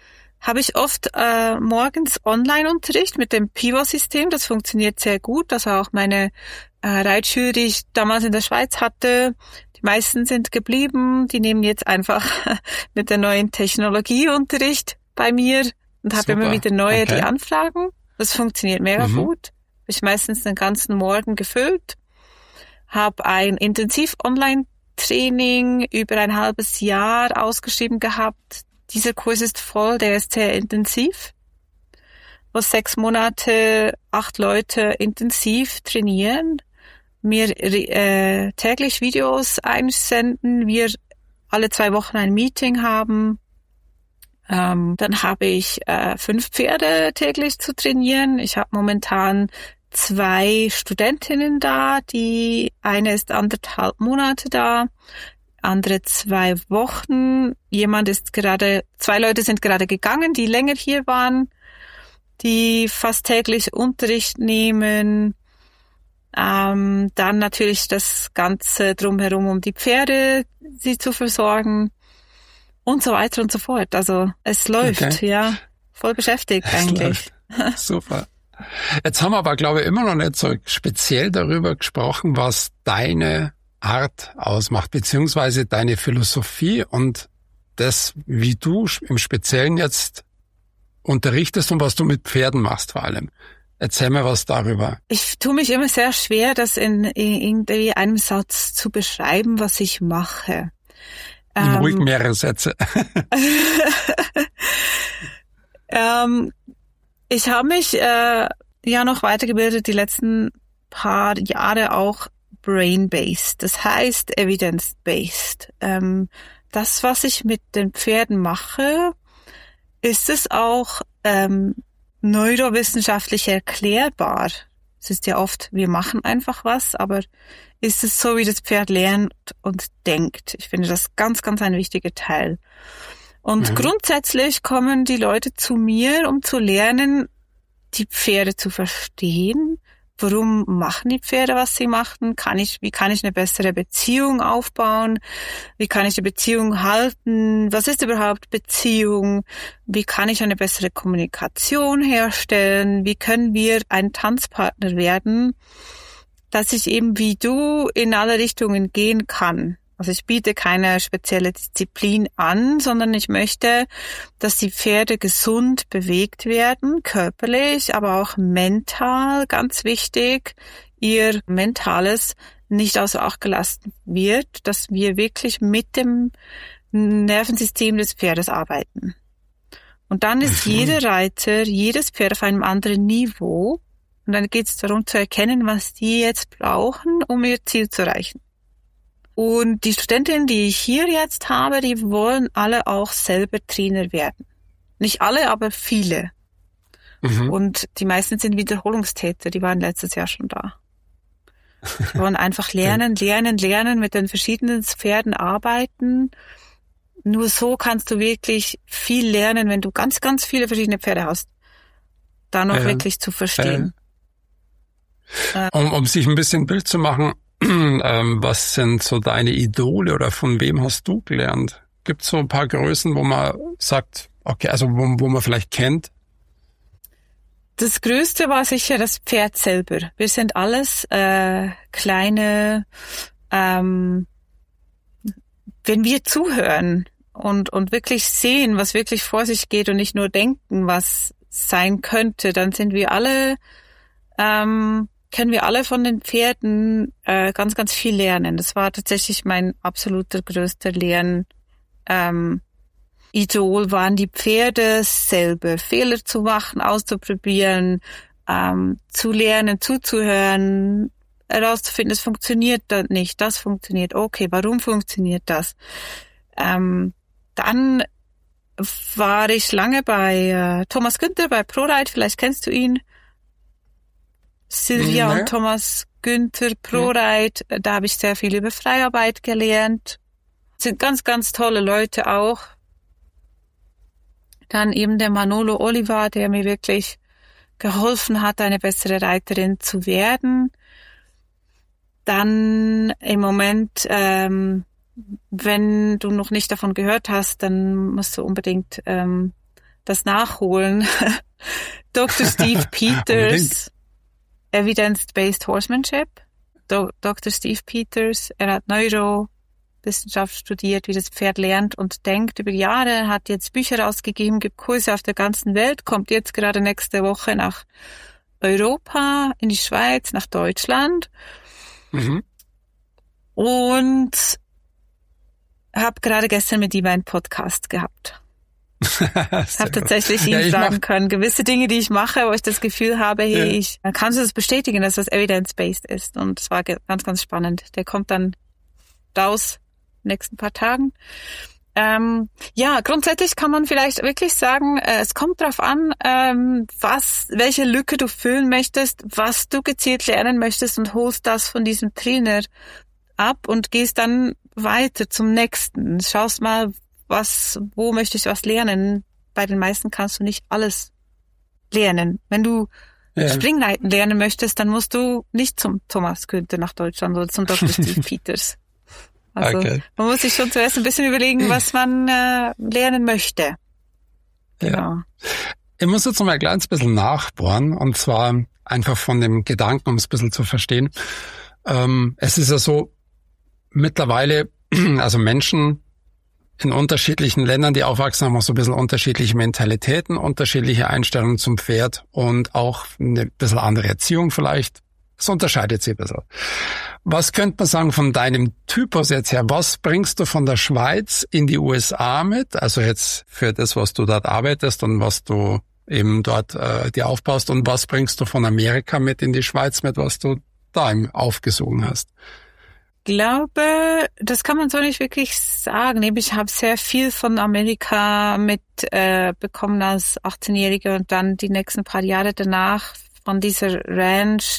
habe ich oft morgens Online-Unterricht mit dem Pivo-System. Das funktioniert sehr gut. Also auch meine Reitschüler, die ich damals in der Schweiz hatte, die meisten sind geblieben. Die nehmen jetzt einfach mit der neuen Technologie Unterricht bei mir und habe immer wieder neue, die anfragen. Das funktioniert mega gut. Habe ich meistens den ganzen Morgen gefüllt. Habe ein Intensiv-Online-Training über ein halbes Jahr ausgeschrieben gehabt. Dieser Kurs ist voll, der ist sehr intensiv. Wo 6 Monate 8 Leute intensiv trainieren, mir täglich Videos einsenden, wir alle 2 Wochen ein Meeting haben. Dann habe ich 5 Pferde täglich zu trainieren. Ich habe momentan 2 Studentinnen da, die eine ist 1,5 Monate da, andere 2 Wochen. 2 Leute sind gerade gegangen, die länger hier waren, die fast täglich Unterricht nehmen. Dann natürlich das Ganze drumherum um die Pferde, sie zu versorgen und so weiter und so fort. Also es läuft, ja, voll beschäftigt eigentlich. Super. Jetzt haben wir aber, glaube ich, immer noch nicht so speziell darüber gesprochen, was deine Art ausmacht, beziehungsweise deine Philosophie und das, wie du im Speziellen jetzt unterrichtest und was du mit Pferden machst vor allem. Erzähl mir was darüber. Ich tue mich immer sehr schwer, das in irgendwie einem Satz zu beschreiben, was ich mache. Ruhig mehrere Sätze. Ich habe mich noch weitergebildet die letzten paar Jahre auch brain-based, das heißt evidence-based. Das, was ich mit den Pferden mache, ist es auch neurowissenschaftlich erklärbar. Es ist ja oft, wir machen einfach was, aber ist es so, wie das Pferd lernt und denkt? Ich finde das ganz, ganz ein wichtiger Teil. Und grundsätzlich kommen die Leute zu mir, um zu lernen, die Pferde zu verstehen. Warum machen die Pferde, was sie machen? Wie kann ich eine bessere Beziehung aufbauen? Wie kann ich die Beziehung halten? Was ist überhaupt Beziehung? Wie kann ich eine bessere Kommunikation herstellen? Wie können wir ein Tanzpartner werden, dass ich eben wie du in alle Richtungen gehen kann? Also ich biete keine spezielle Disziplin an, sondern ich möchte, dass die Pferde gesund bewegt werden, körperlich, aber auch mental, ganz wichtig, ihr Mentales nicht außer Acht gelassen wird, dass wir wirklich mit dem Nervensystem des Pferdes arbeiten. Und dann ist jeder Reiter, jedes Pferd auf einem anderen Niveau. Und dann geht es darum zu erkennen, was die jetzt brauchen, um ihr Ziel zu erreichen. Und die Studentinnen, die ich hier jetzt habe, die wollen alle auch selber Trainer werden. Nicht alle, aber viele. Und die meisten sind Wiederholungstäter, die waren letztes Jahr schon da. Die wollen einfach lernen, mit den verschiedenen Pferden arbeiten. Nur so kannst du wirklich viel lernen, wenn du ganz, ganz viele verschiedene Pferde hast. Da noch wirklich zu verstehen. Um sich ein bisschen ein Bild zu machen, was sind so deine Idole oder von wem hast du gelernt? Gibt es so ein paar Größen, wo man sagt, okay, also wo man vielleicht kennt? Das Größte war sicher das Pferd selber. Wir sind alles kleine, wenn wir zuhören und wirklich sehen, was wirklich vor sich geht und nicht nur denken, was sein könnte, dann sind wir alle können wir alle von den Pferden ganz, ganz viel lernen. Das war tatsächlich mein absoluter größter Idol waren die Pferde selber. Fehler zu machen, auszuprobieren, zu lernen, zuzuhören, herauszufinden, es funktioniert das nicht, das funktioniert, okay, warum funktioniert das? Dann war ich lange bei Thomas Günther, bei ProRide, vielleicht kennst du ihn. Silvia und Thomas Günther, ProRide, da habe ich sehr viel über Freiarbeit gelernt. Sind ganz, ganz tolle Leute auch. Dann eben der Manolo Oliva, der mir wirklich geholfen hat, eine bessere Reiterin zu werden. Dann im Moment, wenn du noch nicht davon gehört hast, dann musst du unbedingt das nachholen. Dr. Steve Peters, Evidence-Based Horsemanship. Dr. Steve Peters, er hat Neurowissenschaft studiert, wie das Pferd lernt und denkt über Jahre, hat jetzt Bücher rausgegeben, gibt Kurse auf der ganzen Welt, kommt jetzt gerade nächste Woche nach Europa, in die Schweiz, nach Deutschland. Und habe gerade gestern mit ihm einen Podcast gehabt. Habe tatsächlich ihn fragen können, gewisse Dinge, die ich mache, wo ich das Gefühl habe, hey, dann kannst du das bestätigen, dass das evidence-based ist. Und es war ganz, ganz spannend. Der kommt dann raus in den nächsten paar Tagen. Grundsätzlich kann man vielleicht wirklich sagen, es kommt darauf an, welche Lücke du füllen möchtest, was du gezielt lernen möchtest und holst das von diesem Trainer ab und gehst dann weiter zum nächsten. Schaust mal, wo möchte ich was lernen? Bei den meisten kannst du nicht alles lernen. Wenn du Springreiten lernen möchtest, dann musst du nicht zum Thomas Günther nach Deutschland oder zum Dr. Steve Peters. Also man muss sich schon zuerst ein bisschen überlegen, was man lernen möchte. Genau. Ja. Ich muss jetzt noch mal ein kleines bisschen nachbohren, und zwar einfach von dem Gedanken, um es ein bisschen zu verstehen. Es ist ja so, mittlerweile, also Menschen in unterschiedlichen Ländern, die aufwachsen, haben auch so ein bisschen unterschiedliche Mentalitäten, unterschiedliche Einstellungen zum Pferd und auch eine bisschen andere Erziehung vielleicht. Es unterscheidet sich ein bisschen. Was könnte man sagen von deinem Typus jetzt her? Was bringst du von der Schweiz in die USA mit? Also jetzt für das, was du dort arbeitest und was du eben dort dir aufbaust, und was bringst du von Amerika mit in die Schweiz mit, was du da aufgesogen hast? Ich glaube, das kann man so nicht wirklich sagen. Ich habe sehr viel von Amerika bekommen als 18-Jährige und dann die nächsten paar Jahre danach von dieser Ranch,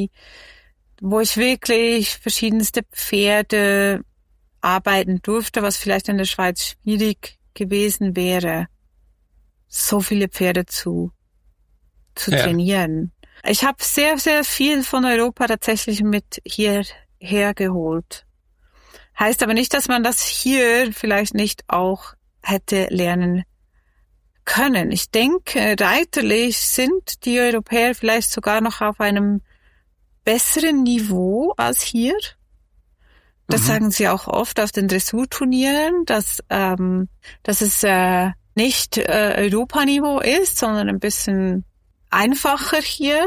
wo ich wirklich verschiedenste Pferde arbeiten durfte, was vielleicht in der Schweiz schwierig gewesen wäre, so viele Pferde zu trainieren. Ich habe sehr, sehr viel von Europa tatsächlich mit hierher geholt. Heißt aber nicht, dass man das hier vielleicht nicht auch hätte lernen können. Ich denke, reiterlich sind die Europäer vielleicht sogar noch auf einem besseren Niveau als hier. Das sagen sie auch oft auf den Dressurturnieren, dass es nicht Europaniveau ist, sondern ein bisschen einfacher hier.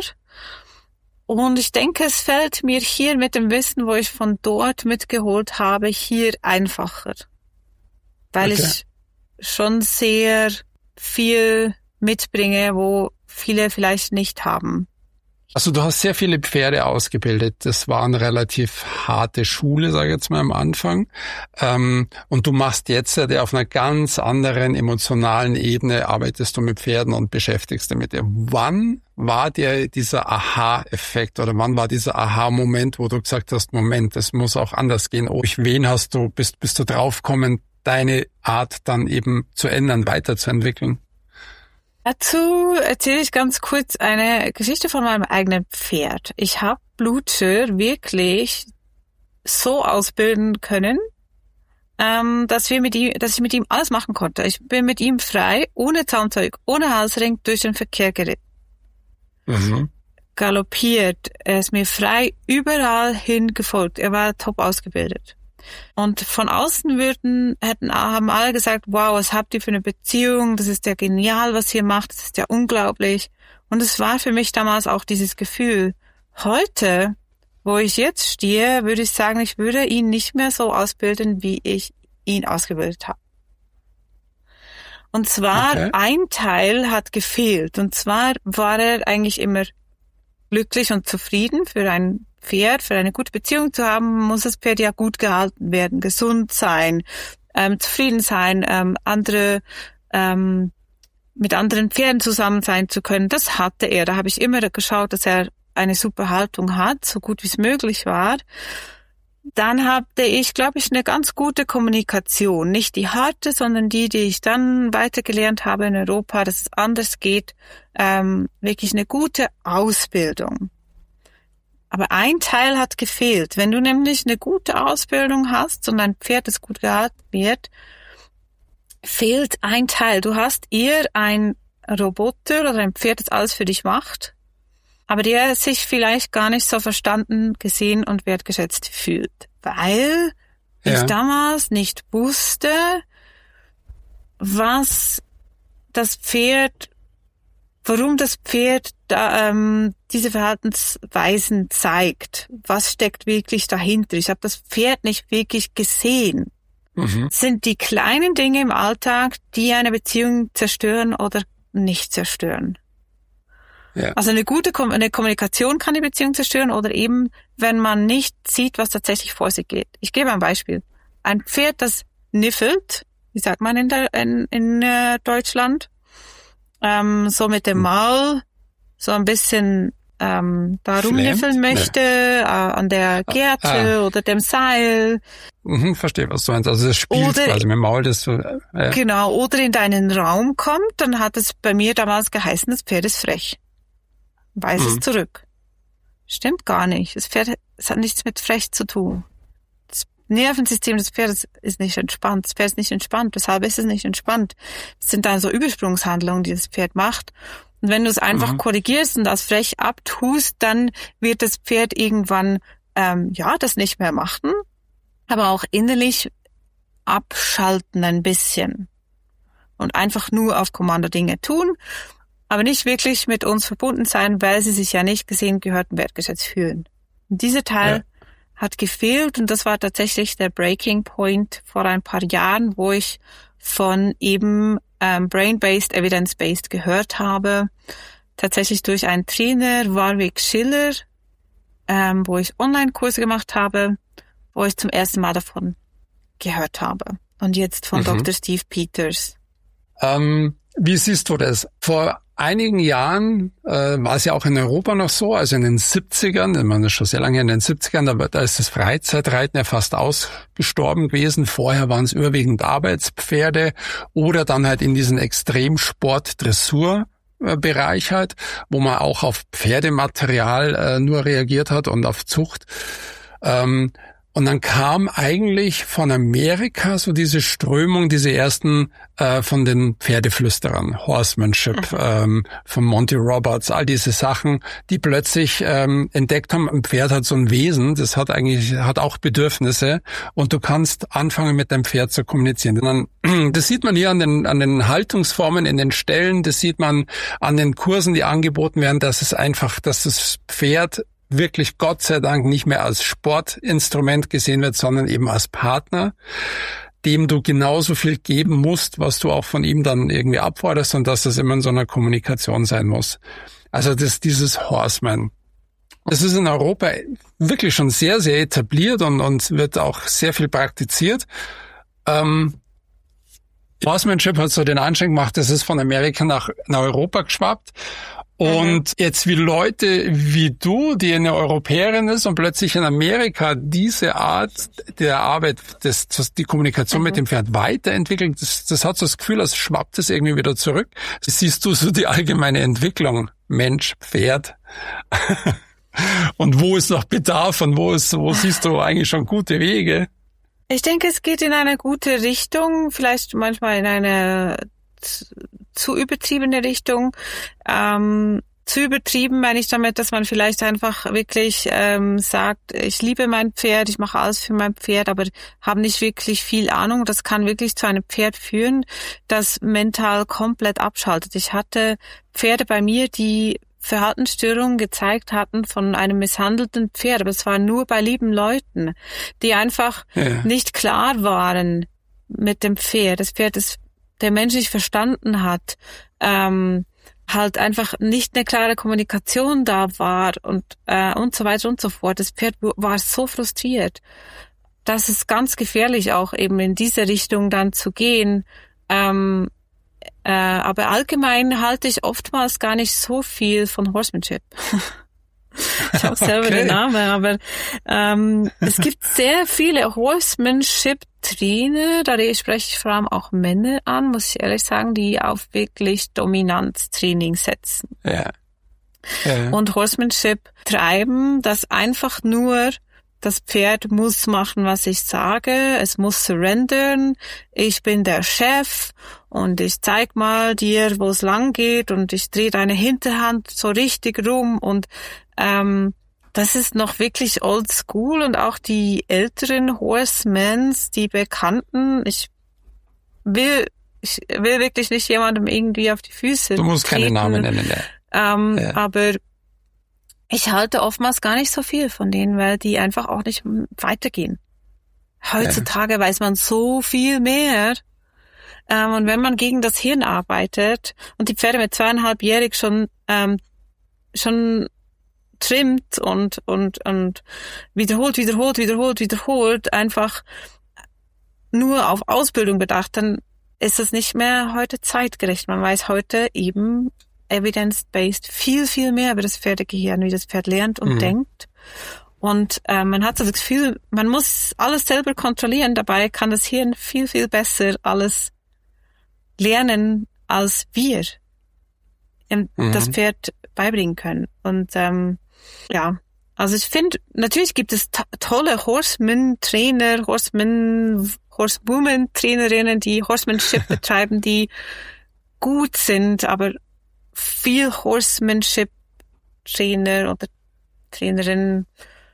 Und ich denke, es fällt mir hier mit dem Wissen, wo ich von dort mitgeholt habe, hier einfacher. Weil ich schon sehr viel mitbringe, wo viele vielleicht nicht haben. Also du hast sehr viele Pferde ausgebildet. Das war eine relativ harte Schule, sage ich jetzt mal am Anfang. Und du machst jetzt auf einer ganz anderen emotionalen Ebene, arbeitest du mit Pferden und beschäftigst dich mit dir. Wann war dir dieser Aha-Effekt oder wann war dieser Aha-Moment, wo du gesagt hast, Moment, es muss auch anders gehen? Durch wen bist du draufgekommen, deine Art dann eben zu ändern, weiterzuentwickeln? Dazu erzähle ich ganz kurz eine Geschichte von meinem eigenen Pferd. Ich habe Blutscher wirklich so ausbilden können, dass ich mit ihm alles machen konnte. Ich bin mit ihm frei, ohne Zaumzeug, ohne Halsring durch den Verkehr geritten. Galoppiert, er ist mir frei überall hin gefolgt. Er war top ausgebildet. Und von außen haben alle gesagt, wow, was habt ihr für eine Beziehung? Das ist ja genial, was ihr macht. Das ist ja unglaublich. Und es war für mich damals auch dieses Gefühl. Heute, wo ich jetzt stehe, würde ich sagen, ich würde ihn nicht mehr so ausbilden, wie ich ihn ausgebildet habe. Und zwar ein Teil hat gefehlt. Und zwar war er eigentlich immer glücklich und zufrieden. Für ein Pferd, für eine gute Beziehung zu haben, muss das Pferd ja gut gehalten werden, gesund sein, zufrieden sein, mit anderen Pferden zusammen sein zu können. Das hatte er. Da habe ich immer geschaut, dass er eine super Haltung hat, so gut wie es möglich war. Dann hatte ich, glaube ich, eine ganz gute Kommunikation. Nicht die harte, sondern die ich dann weitergelernt habe in Europa, dass es anders geht. Wirklich eine gute Ausbildung. Aber ein Teil hat gefehlt. Wenn du nämlich eine gute Ausbildung hast und ein Pferd, das gut gehalten wird, fehlt ein Teil. Du hast eher ein Roboter oder ein Pferd, das alles für dich macht, aber der sich vielleicht gar nicht so verstanden, gesehen und wertgeschätzt fühlt, weil ich damals nicht wusste, warum das Pferd diese Verhaltensweisen zeigt. Was steckt wirklich dahinter? Ich habe das Pferd nicht wirklich gesehen. Es sind die kleinen Dinge im Alltag, die eine Beziehung zerstören oder nicht zerstören. Ja. Also eine Kommunikation kann die Beziehung zerstören oder eben, wenn man nicht sieht, was tatsächlich vor sich geht. Ich gebe ein Beispiel. Ein Pferd, das niffelt, wie sagt man in Deutschland, so mit dem Maul so ein bisschen da rumniffeln möchte, an der Gerte oder dem Seil. Verstehe, was du meinst. Also das spielt oder, quasi mit dem Maul. Genau, oder in deinen Raum kommt, dann hat es bei mir damals geheißen, das Pferd ist frech. Weiß es zurück. Stimmt gar nicht. Das Pferd, es hat nichts mit frech zu tun. Das Nervensystem des Pferdes ist nicht entspannt. Das Pferd ist nicht entspannt. Weshalb ist es nicht entspannt? Das sind dann so Übersprungshandlungen, die das Pferd macht. Und wenn du es einfach korrigierst und das frech abtust, dann wird das Pferd irgendwann das nicht mehr machen, aber auch innerlich abschalten ein bisschen und einfach nur auf Kommando Dinge tun, aber nicht wirklich mit uns verbunden sein, weil sie sich ja nicht gesehen, gehört und wertgeschätzt fühlen. Und dieser Teil hat gefehlt und das war tatsächlich der Breaking Point vor ein paar Jahren, wo ich von eben Brain-Based, Evidence-Based gehört habe. Tatsächlich durch einen Trainer, Warwick Schiller, wo ich Online-Kurse gemacht habe, wo ich zum ersten Mal davon gehört habe. Und jetzt von Dr. Steve Peters. Wie siehst du das? Vor einigen Jahren war es ja auch in Europa noch so, also in den 70ern, ich meine, das ist schon sehr lange in den 70ern, da ist das Freizeitreiten ja fast ausgestorben gewesen. Vorher waren es überwiegend Arbeitspferde oder dann halt in diesen Extremsport-Dressur-Bereich halt, wo man auch auf Pferdematerial nur reagiert hat und auf Zucht. Und dann kam eigentlich von Amerika so diese Strömung, diese ersten von den Pferdeflüsterern, Horsemanship, von Monty Roberts, all diese Sachen, die plötzlich entdeckt haben, ein Pferd hat so ein Wesen, das hat auch Bedürfnisse und du kannst anfangen mit deinem Pferd zu kommunizieren. Das sieht man hier an den Haltungsformen in den Ställen, das sieht man an den Kursen, die angeboten werden, dass das Pferd wirklich Gott sei Dank nicht mehr als Sportinstrument gesehen wird, sondern eben als Partner, dem du genauso viel geben musst, was du auch von ihm dann irgendwie abforderst und dass das immer in so einer Kommunikation sein muss. Also dieses Horseman. Das ist in Europa wirklich schon sehr, sehr etabliert und wird auch sehr viel praktiziert. Horsemanship hat so den Anschein gemacht, das ist von Amerika nach Europa geschwappt. Und jetzt wie Leute wie du, die eine Europäerin ist und plötzlich in Amerika diese Art der Arbeit, die Kommunikation mit dem Pferd weiterentwickelt, das hat so das Gefühl, als schwappt es irgendwie wieder zurück. Siehst du so die allgemeine Entwicklung? Mensch, Pferd. Und wo ist noch Bedarf und wo siehst du eigentlich schon gute Wege? Ich denke, es geht in eine gute Richtung, vielleicht manchmal in eine zu übertriebene Richtung. Zu übertrieben meine ich damit, dass man vielleicht einfach wirklich sagt, ich liebe mein Pferd, ich mache alles für mein Pferd, aber habe nicht wirklich viel Ahnung. Das kann wirklich zu einem Pferd führen, das mental komplett abschaltet. Ich hatte Pferde bei mir, die Verhaltensstörungen gezeigt hatten von einem misshandelten Pferd, aber es war nur bei lieben Leuten, die einfach nicht klar waren mit dem Pferd. Das Pferd ist der Mensch nicht verstanden hat, halt einfach nicht eine klare Kommunikation da war und so weiter und so fort. Das Pferd war so frustriert. Das ist ganz gefährlich auch eben in diese Richtung dann zu gehen. Aber allgemein halte ich oftmals gar nicht so viel von Horsemanship. Ich habe selber den Namen, aber es gibt sehr viele Horsemanship-Trainer, da spreche ich vor allem auch Männer an, muss ich ehrlich sagen, die auf wirklich Dominanztraining setzen. Ja. Und Horsemanship treiben, das einfach nur das Pferd muss machen, was ich sage. Es muss surrendern. Ich bin der Chef und ich zeig mal dir, wo es lang geht und ich drehe deine Hinterhand so richtig rum und das ist noch wirklich old school und auch die älteren Horsemans, die Bekannten. Ich will wirklich nicht jemandem irgendwie auf die Füße Du musst treten. keine Namen nennen. Ja. Aber ich halte oftmals gar nicht so viel von denen, weil die einfach auch nicht weitergehen. Heutzutage weiß man so viel mehr. Und wenn man gegen das Hirn arbeitet und die Pferde mit 2,5-jährig schon trimmt und wiederholt, einfach nur auf Ausbildung bedacht, dann ist es nicht mehr heute zeitgerecht. Man weiß heute eben evidence-based viel, viel mehr über das Pferdegehirn, wie das Pferd lernt und denkt. Und man hat so das Gefühl, man muss alles selber kontrollieren. Dabei kann das Hirn viel, viel besser alles lernen, als wir das Pferd beibringen können. Und also ich finde, natürlich gibt es tolle Horseman-Trainer, Horsewoman-Trainerinnen, die Horsemanship betreiben, die gut sind, aber viel Horsemanship-Trainer oder Trainerinnen,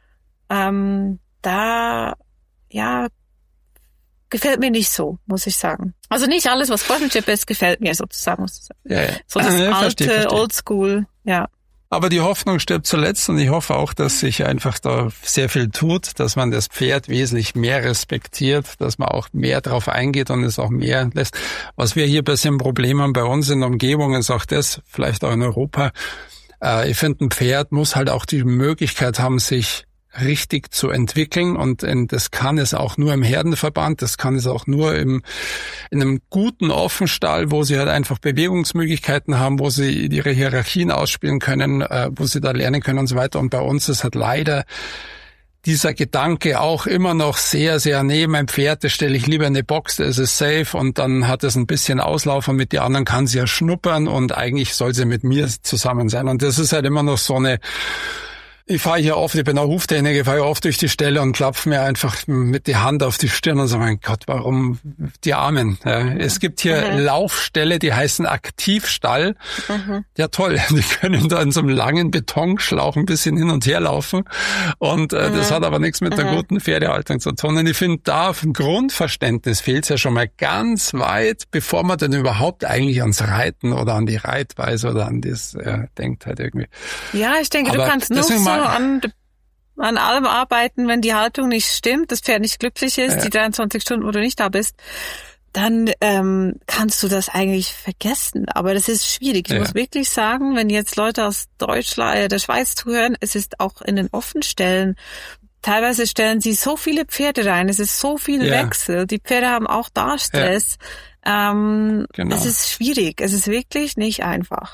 gefällt mir nicht so, muss ich sagen. Also nicht alles, was Horsemanship ist, gefällt mir sozusagen, muss ich sagen. Ja. So das alte, oldschool, ja. Aber die Hoffnung stirbt zuletzt und ich hoffe auch, dass sich einfach da sehr viel tut, dass man das Pferd wesentlich mehr respektiert, dass man auch mehr drauf eingeht und es auch mehr lässt. Was wir hier ein bisschen ein Problem haben bei uns in der Umgebung ist auch das, vielleicht auch in Europa. Ich finde, ein Pferd muss halt auch die Möglichkeit haben, sich richtig zu entwickeln und das kann es auch nur im Herdenverband, das kann es auch nur in einem guten Offenstall, wo sie halt einfach Bewegungsmöglichkeiten haben, wo sie ihre Hierarchien ausspielen können, wo sie da lernen können und so weiter. Und bei uns ist halt leider dieser Gedanke auch immer noch sehr, sehr, mein Pferd, das stelle ich lieber in eine Box, da ist es safe und dann hat es ein bisschen Auslauf und mit den anderen kann sie ja schnuppern und eigentlich soll sie mit mir zusammen sein. Und das ist halt immer noch so eine... Ich fahre hier oft, ich bin auch Huftechniker, ich fahre hier oft durch die Stelle und klopfe mir einfach mit die Hand auf die Stirn und so, mein Gott, warum die Armen? Ja, es gibt hier Laufställe, die heißen Aktivstall. Ja toll, die können da in so einem langen Betonschlauch ein bisschen hin und her laufen und das hat aber nichts mit der guten Pferdehaltung zu tun. Und ich finde, da auf dem Grundverständnis fehlt es ja schon mal ganz weit, bevor man dann überhaupt eigentlich ans Reiten oder an die Reitweise oder an das denkt halt irgendwie. Ja, ich denke, aber du kannst nur so an allem arbeiten, wenn die Haltung nicht stimmt, das Pferd nicht glücklich ist, die 23 Stunden, wo du nicht da bist, dann kannst du das eigentlich vergessen. Aber das ist schwierig. Ich muss wirklich sagen, wenn jetzt Leute aus Deutschland, der Schweiz zuhören, es ist auch in den Offenstellen, teilweise stellen sie so viele Pferde rein, es ist so viel Wechsel, die Pferde haben auch da Stress. Genau. Es ist schwierig, es ist wirklich nicht einfach.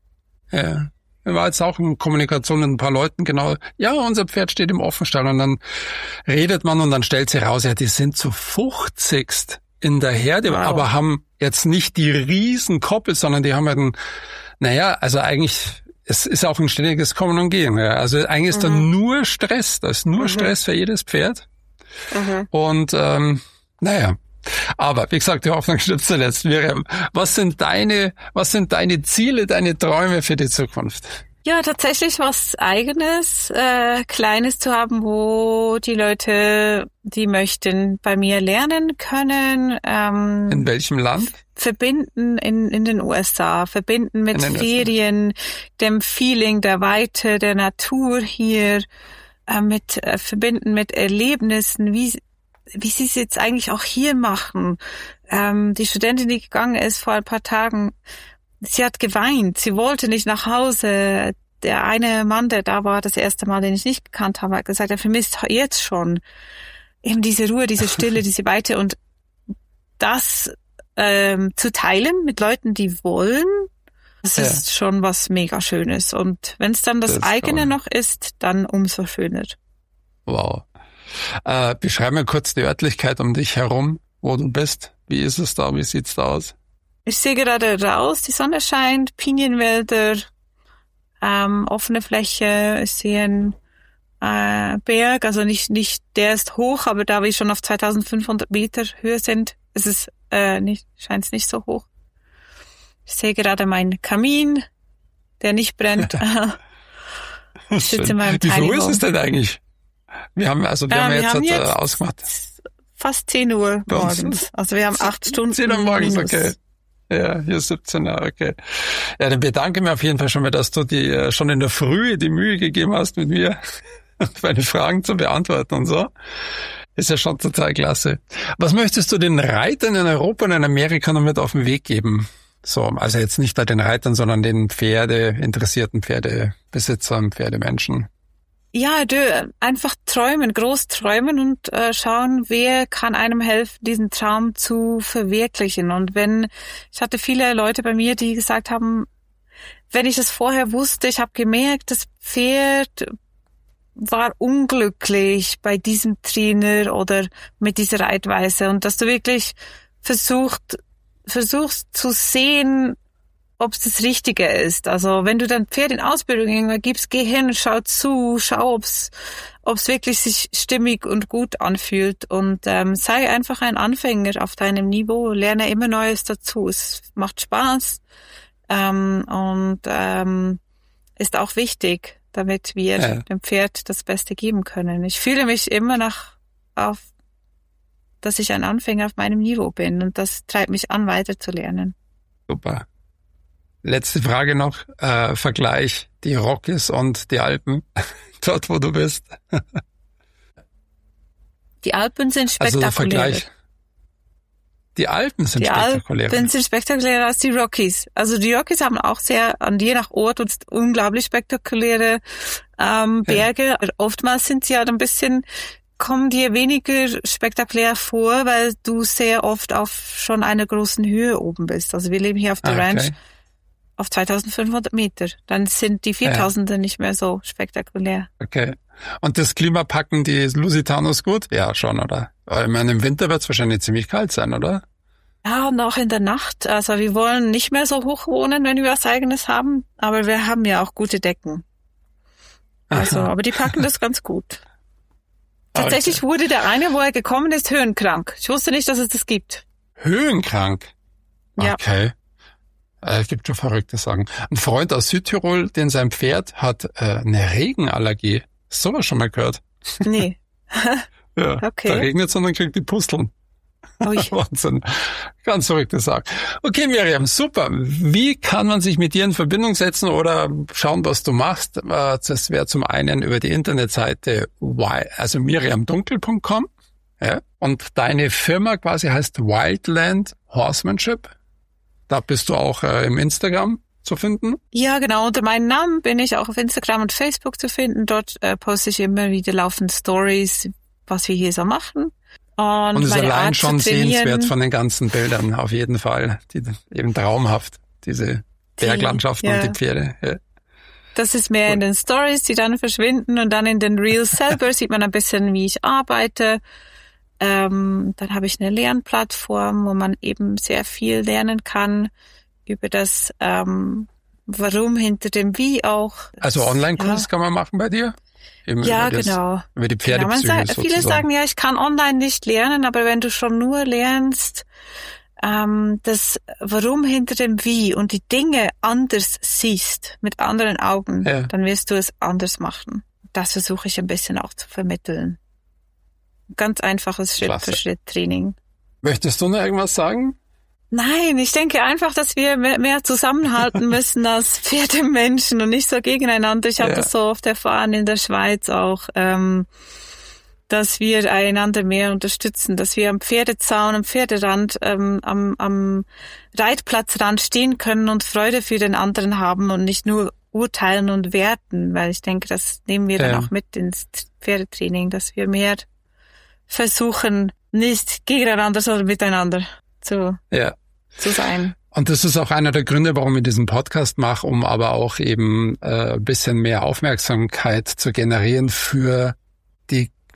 Ja. War jetzt auch in Kommunikation mit ein paar Leuten genau, ja, unser Pferd steht im Offenstall und dann redet man und dann stellt sich raus, ja, die sind zu 50 in der Herde, aber haben jetzt nicht die Riesenkoppel, sondern die haben halt also eigentlich, es ist auch ein ständiges Kommen und Gehen, ja. Also eigentlich ist da nur Stress, da ist nur Stress für jedes Pferd. Und, aber wie gesagt, die Hoffnung stirbt zuletzt. Miriam, was sind deine Ziele, deine Träume für die Zukunft? Ja, tatsächlich was Eigenes, Kleines zu haben, wo die Leute, die möchten, bei mir lernen können. In welchem Land? Verbinden in den USA, verbinden mit Ferien, dem Feeling der Weite, der Natur hier, verbinden mit Erlebnissen, wie sie es jetzt eigentlich auch hier machen. Die Studentin, die gegangen ist vor ein paar Tagen, sie hat geweint. Sie wollte nicht nach Hause. Der eine Mann, der da war, das erste Mal, den ich nicht gekannt habe, hat gesagt, er vermisst jetzt schon eben diese Ruhe, diese Stille, diese Weite und das zu teilen mit Leuten, die wollen, das ist schon was mega Schönes. Und wenn es dann das eigene noch ist, dann umso schöner. Wow. Beschreib mir kurz die Örtlichkeit um dich herum, wo du bist. Wie ist es da? Wie sieht's da aus? Ich sehe gerade raus, die Sonne scheint, Pinienwälder, offene Fläche. Ich sehe Berg, also nicht, der ist hoch, aber da wir schon auf 2500 Meter Höhe sind, ist es scheint es nicht so hoch. Ich sehe gerade meinen Kamin, der nicht brennt. Ich sitze in meinem Wie Tiny früh ist Home. es denn eigentlich? Wir haben jetzt ausgemacht. Fast 10 Uhr morgens. Also wir haben 8 Stunden. 10 Uhr morgens, minus. okay. Ja, hier ist 17 Uhr, okay. Ja, dann bedanke mich auf jeden Fall schon mal, dass du dir schon in der Früh die Mühe gegeben hast, mit mir meine Fragen zu beantworten und so. Ist ja schon total klasse. Was möchtest du den Reitern in Europa und in Amerika noch mit auf den Weg geben? So, also jetzt nicht den Reitern, sondern den interessierten Pferdebesitzern, Pferdemenschen. Ja, einfach träumen, groß träumen und schauen, wer kann einem helfen, diesen Traum zu verwirklichen. Und ich hatte viele Leute bei mir, die gesagt haben, wenn ich es vorher wusste, ich habe gemerkt, das Pferd war unglücklich bei diesem Trainer oder mit dieser Reitweise, und dass du wirklich versuchst zu sehen, ob es das Richtige ist. Also wenn du dein Pferd in Ausbildung irgendwann gibst, geh hin, schau, ob es wirklich sich stimmig und gut anfühlt, und sei einfach ein Anfänger auf deinem Niveau, lerne immer Neues dazu. Es macht Spaß und ist auch wichtig, damit wir dem Pferd das Beste geben können. Ich fühle mich immer dass ich ein Anfänger auf meinem Niveau bin, und das treibt mich an, weiter zu lernen. Super. Letzte Frage noch, Vergleich die Rockies und die Alpen, dort wo du bist. Die Alpen sind spektakulär. Also der Vergleich. Die Alpen sind spektakulärer. Die Alpen sind spektakulärer als die Rockies. Also die Rockies haben auch je nach Ort unglaublich spektakuläre Berge. Ja. Oftmals sind sie halt kommen dir weniger spektakulär vor, weil du sehr oft auf schon einer großen Höhe oben bist. Also wir leben hier auf der Ranch auf 2500 Meter. Dann sind die 4000er nicht mehr so spektakulär. Okay. Und das Klima packen die Lusitanos gut? Ja, schon, oder? Ich meine, im Winter wird es wahrscheinlich ziemlich kalt sein, oder? Ja, und auch in der Nacht. Also wir wollen nicht mehr so hoch wohnen, wenn wir was Eigenes haben. Aber wir haben ja auch gute Decken. Also, aber die packen das ganz gut. Tatsächlich wurde der eine, wo er gekommen ist, höhenkrank. Ich wusste nicht, dass es das gibt. Höhenkrank? Okay. Ja. Es gibt schon verrückte Sachen. Ein Freund aus Südtirol, sein Pferd hat eine Regenallergie. Sowas schon mal gehört? Nee. Ja, okay. Da regnet es und dann kriegt die Pusteln. Wahnsinn. Ganz verrückte Sache. Okay, Miriam, super. Wie kann man sich mit dir in Verbindung setzen oder schauen, was du machst? Das wäre zum einen über die Internetseite miriamdunkel.com. Ja, und deine Firma quasi heißt Wildland Horsemanship. Da bist du auch im Instagram zu finden. Ja, genau. Unter meinem Namen bin ich auch auf Instagram und Facebook zu finden. Dort poste ich immer wieder laufend Stories, was wir hier so machen. Und ist allein schon sehenswert von den ganzen Bildern, auf jeden Fall. Die eben traumhaft, diese Berglandschaften und die Pferde. Ja. Das ist mehr in den Stories, die dann verschwinden, und dann in den Reels selber sieht man ein bisschen, wie ich arbeite. Dann habe ich eine Lernplattform, wo man eben sehr viel lernen kann über das Warum hinter dem Wie auch. Also Online-Kurs kann man machen bei dir? Eben genau. Über die Pferdepsyche viele sagen, ich kann online nicht lernen, aber wenn du schon nur lernst, das Warum hinter dem Wie und die Dinge anders siehst, mit anderen Augen, dann wirst du es anders machen. Das versuche ich ein bisschen auch zu vermitteln. Ganz einfaches Schritt-für-Schritt-Training. Möchtest du noch irgendwas sagen? Nein, ich denke einfach, dass wir mehr zusammenhalten müssen als Pferdemenschen und nicht so gegeneinander. Ich habe das so oft erfahren in der Schweiz auch, dass wir einander mehr unterstützen, dass wir am Pferdezaun, am Pferderand, am Reitplatzrand stehen können und Freude für den anderen haben und nicht nur urteilen und werten, weil ich denke, das nehmen wir dann auch mit ins Pferdetraining, dass wir mehr versuchen, nicht gegeneinander, sondern miteinander zu sein. Und das ist auch einer der Gründe, warum ich diesen Podcast mache, um aber auch eben ein bisschen mehr Aufmerksamkeit zu generieren für die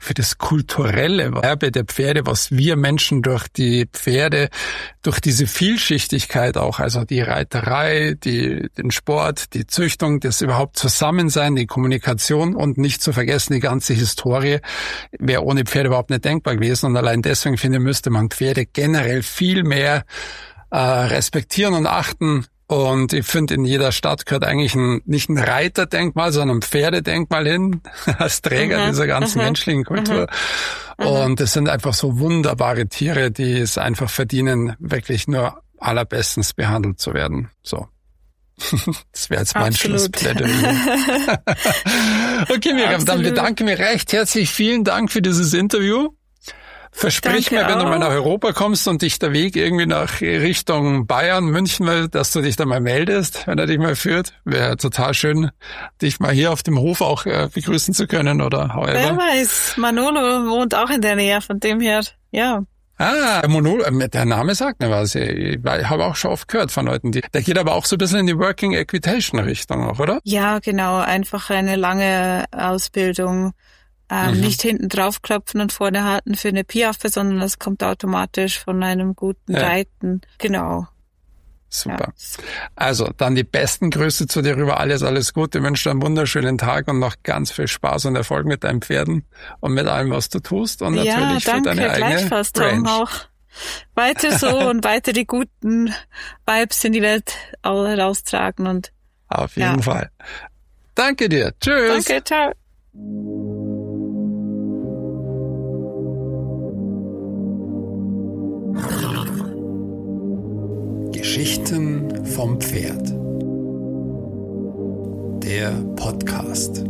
für das kulturelle Erbe der Pferde, was wir Menschen durch die Pferde, durch diese Vielschichtigkeit auch, also die Reiterei, den Sport, die Züchtung, das überhaupt Zusammensein, die Kommunikation und nicht zu vergessen die ganze Historie, wäre ohne Pferde überhaupt nicht denkbar gewesen. Und allein deswegen, finde ich, müsste man Pferde generell viel mehr respektieren und achten. Und ich finde, in jeder Stadt gehört eigentlich nicht ein Reiterdenkmal, sondern ein Pferdedenkmal hin, als Träger dieser ganzen menschlichen Kultur. Und es sind einfach so wunderbare Tiere, die es einfach verdienen, wirklich nur allerbestens behandelt zu werden. So. Das wäre jetzt mein Schlussplädoyer. Okay, Miriam, dann bedanke mich recht herzlich. Vielen Dank für dieses Interview. Versprich mir, wenn du mal nach Europa kommst und dich der Weg irgendwie nach Richtung Bayern, München will, dass du dich da mal meldest, wenn er dich mal führt. Wäre total schön, dich mal hier auf dem Hof auch begrüßen zu können oder however. Wer weiß, Manolo wohnt auch in der Nähe, von dem her, ja. Manolo, der Name sagt mir was. Ich habe auch schon oft gehört von Leuten, der geht aber auch so ein bisschen in die Working Equitation Richtung auch, oder? Ja, genau, einfach eine lange Ausbildung. Nicht hinten drauf klopfen und vorne halten für eine Piaffe, sondern das kommt automatisch von einem guten Reiten. Genau. Super. Ja. Also, dann die besten Grüße zu dir rüber. Alles Gute. Ich wünsche dir einen wunderschönen Tag und noch ganz viel Spaß und Erfolg mit deinen Pferden und mit allem, was du tust. Und natürlich für deine eigene Tom, auch weiter so und weiter die guten Vibes in die Welt raustragen. Und auf jeden Fall. Danke dir. Tschüss. Danke, ciao. Geschichten vom Pferd. Der Podcast.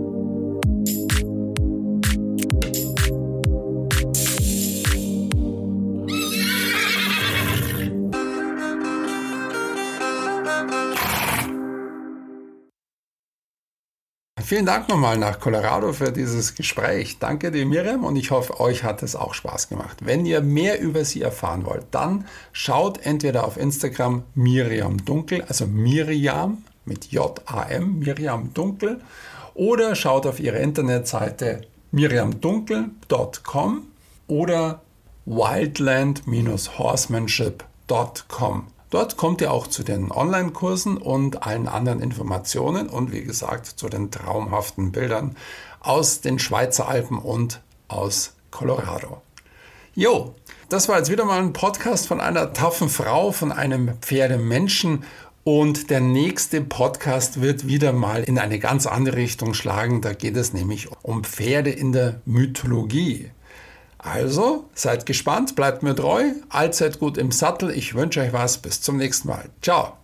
Vielen Dank nochmal nach Colorado für dieses Gespräch. Danke dir, Miriam, und ich hoffe, euch hat es auch Spaß gemacht. Wenn ihr mehr über sie erfahren wollt, dann schaut entweder auf Instagram Miriam Dunkel, also Miriam mit J-A-M, Miriam Dunkel, oder schaut auf ihre Internetseite miriamdunkel.com oder wildland-horsemanship.com. Dort kommt ihr auch zu den Online-Kursen und allen anderen Informationen und wie gesagt zu den traumhaften Bildern aus den Schweizer Alpen und aus Colorado. Jo, das war jetzt wieder mal ein Podcast von einer taffen Frau, von einem Pferdemenschen und der nächste Podcast wird wieder mal in eine ganz andere Richtung schlagen. Da geht es nämlich um Pferde in der Mythologie. Also, seid gespannt, bleibt mir treu, allzeit gut im Sattel. Ich wünsche euch was. Bis zum nächsten Mal. Ciao.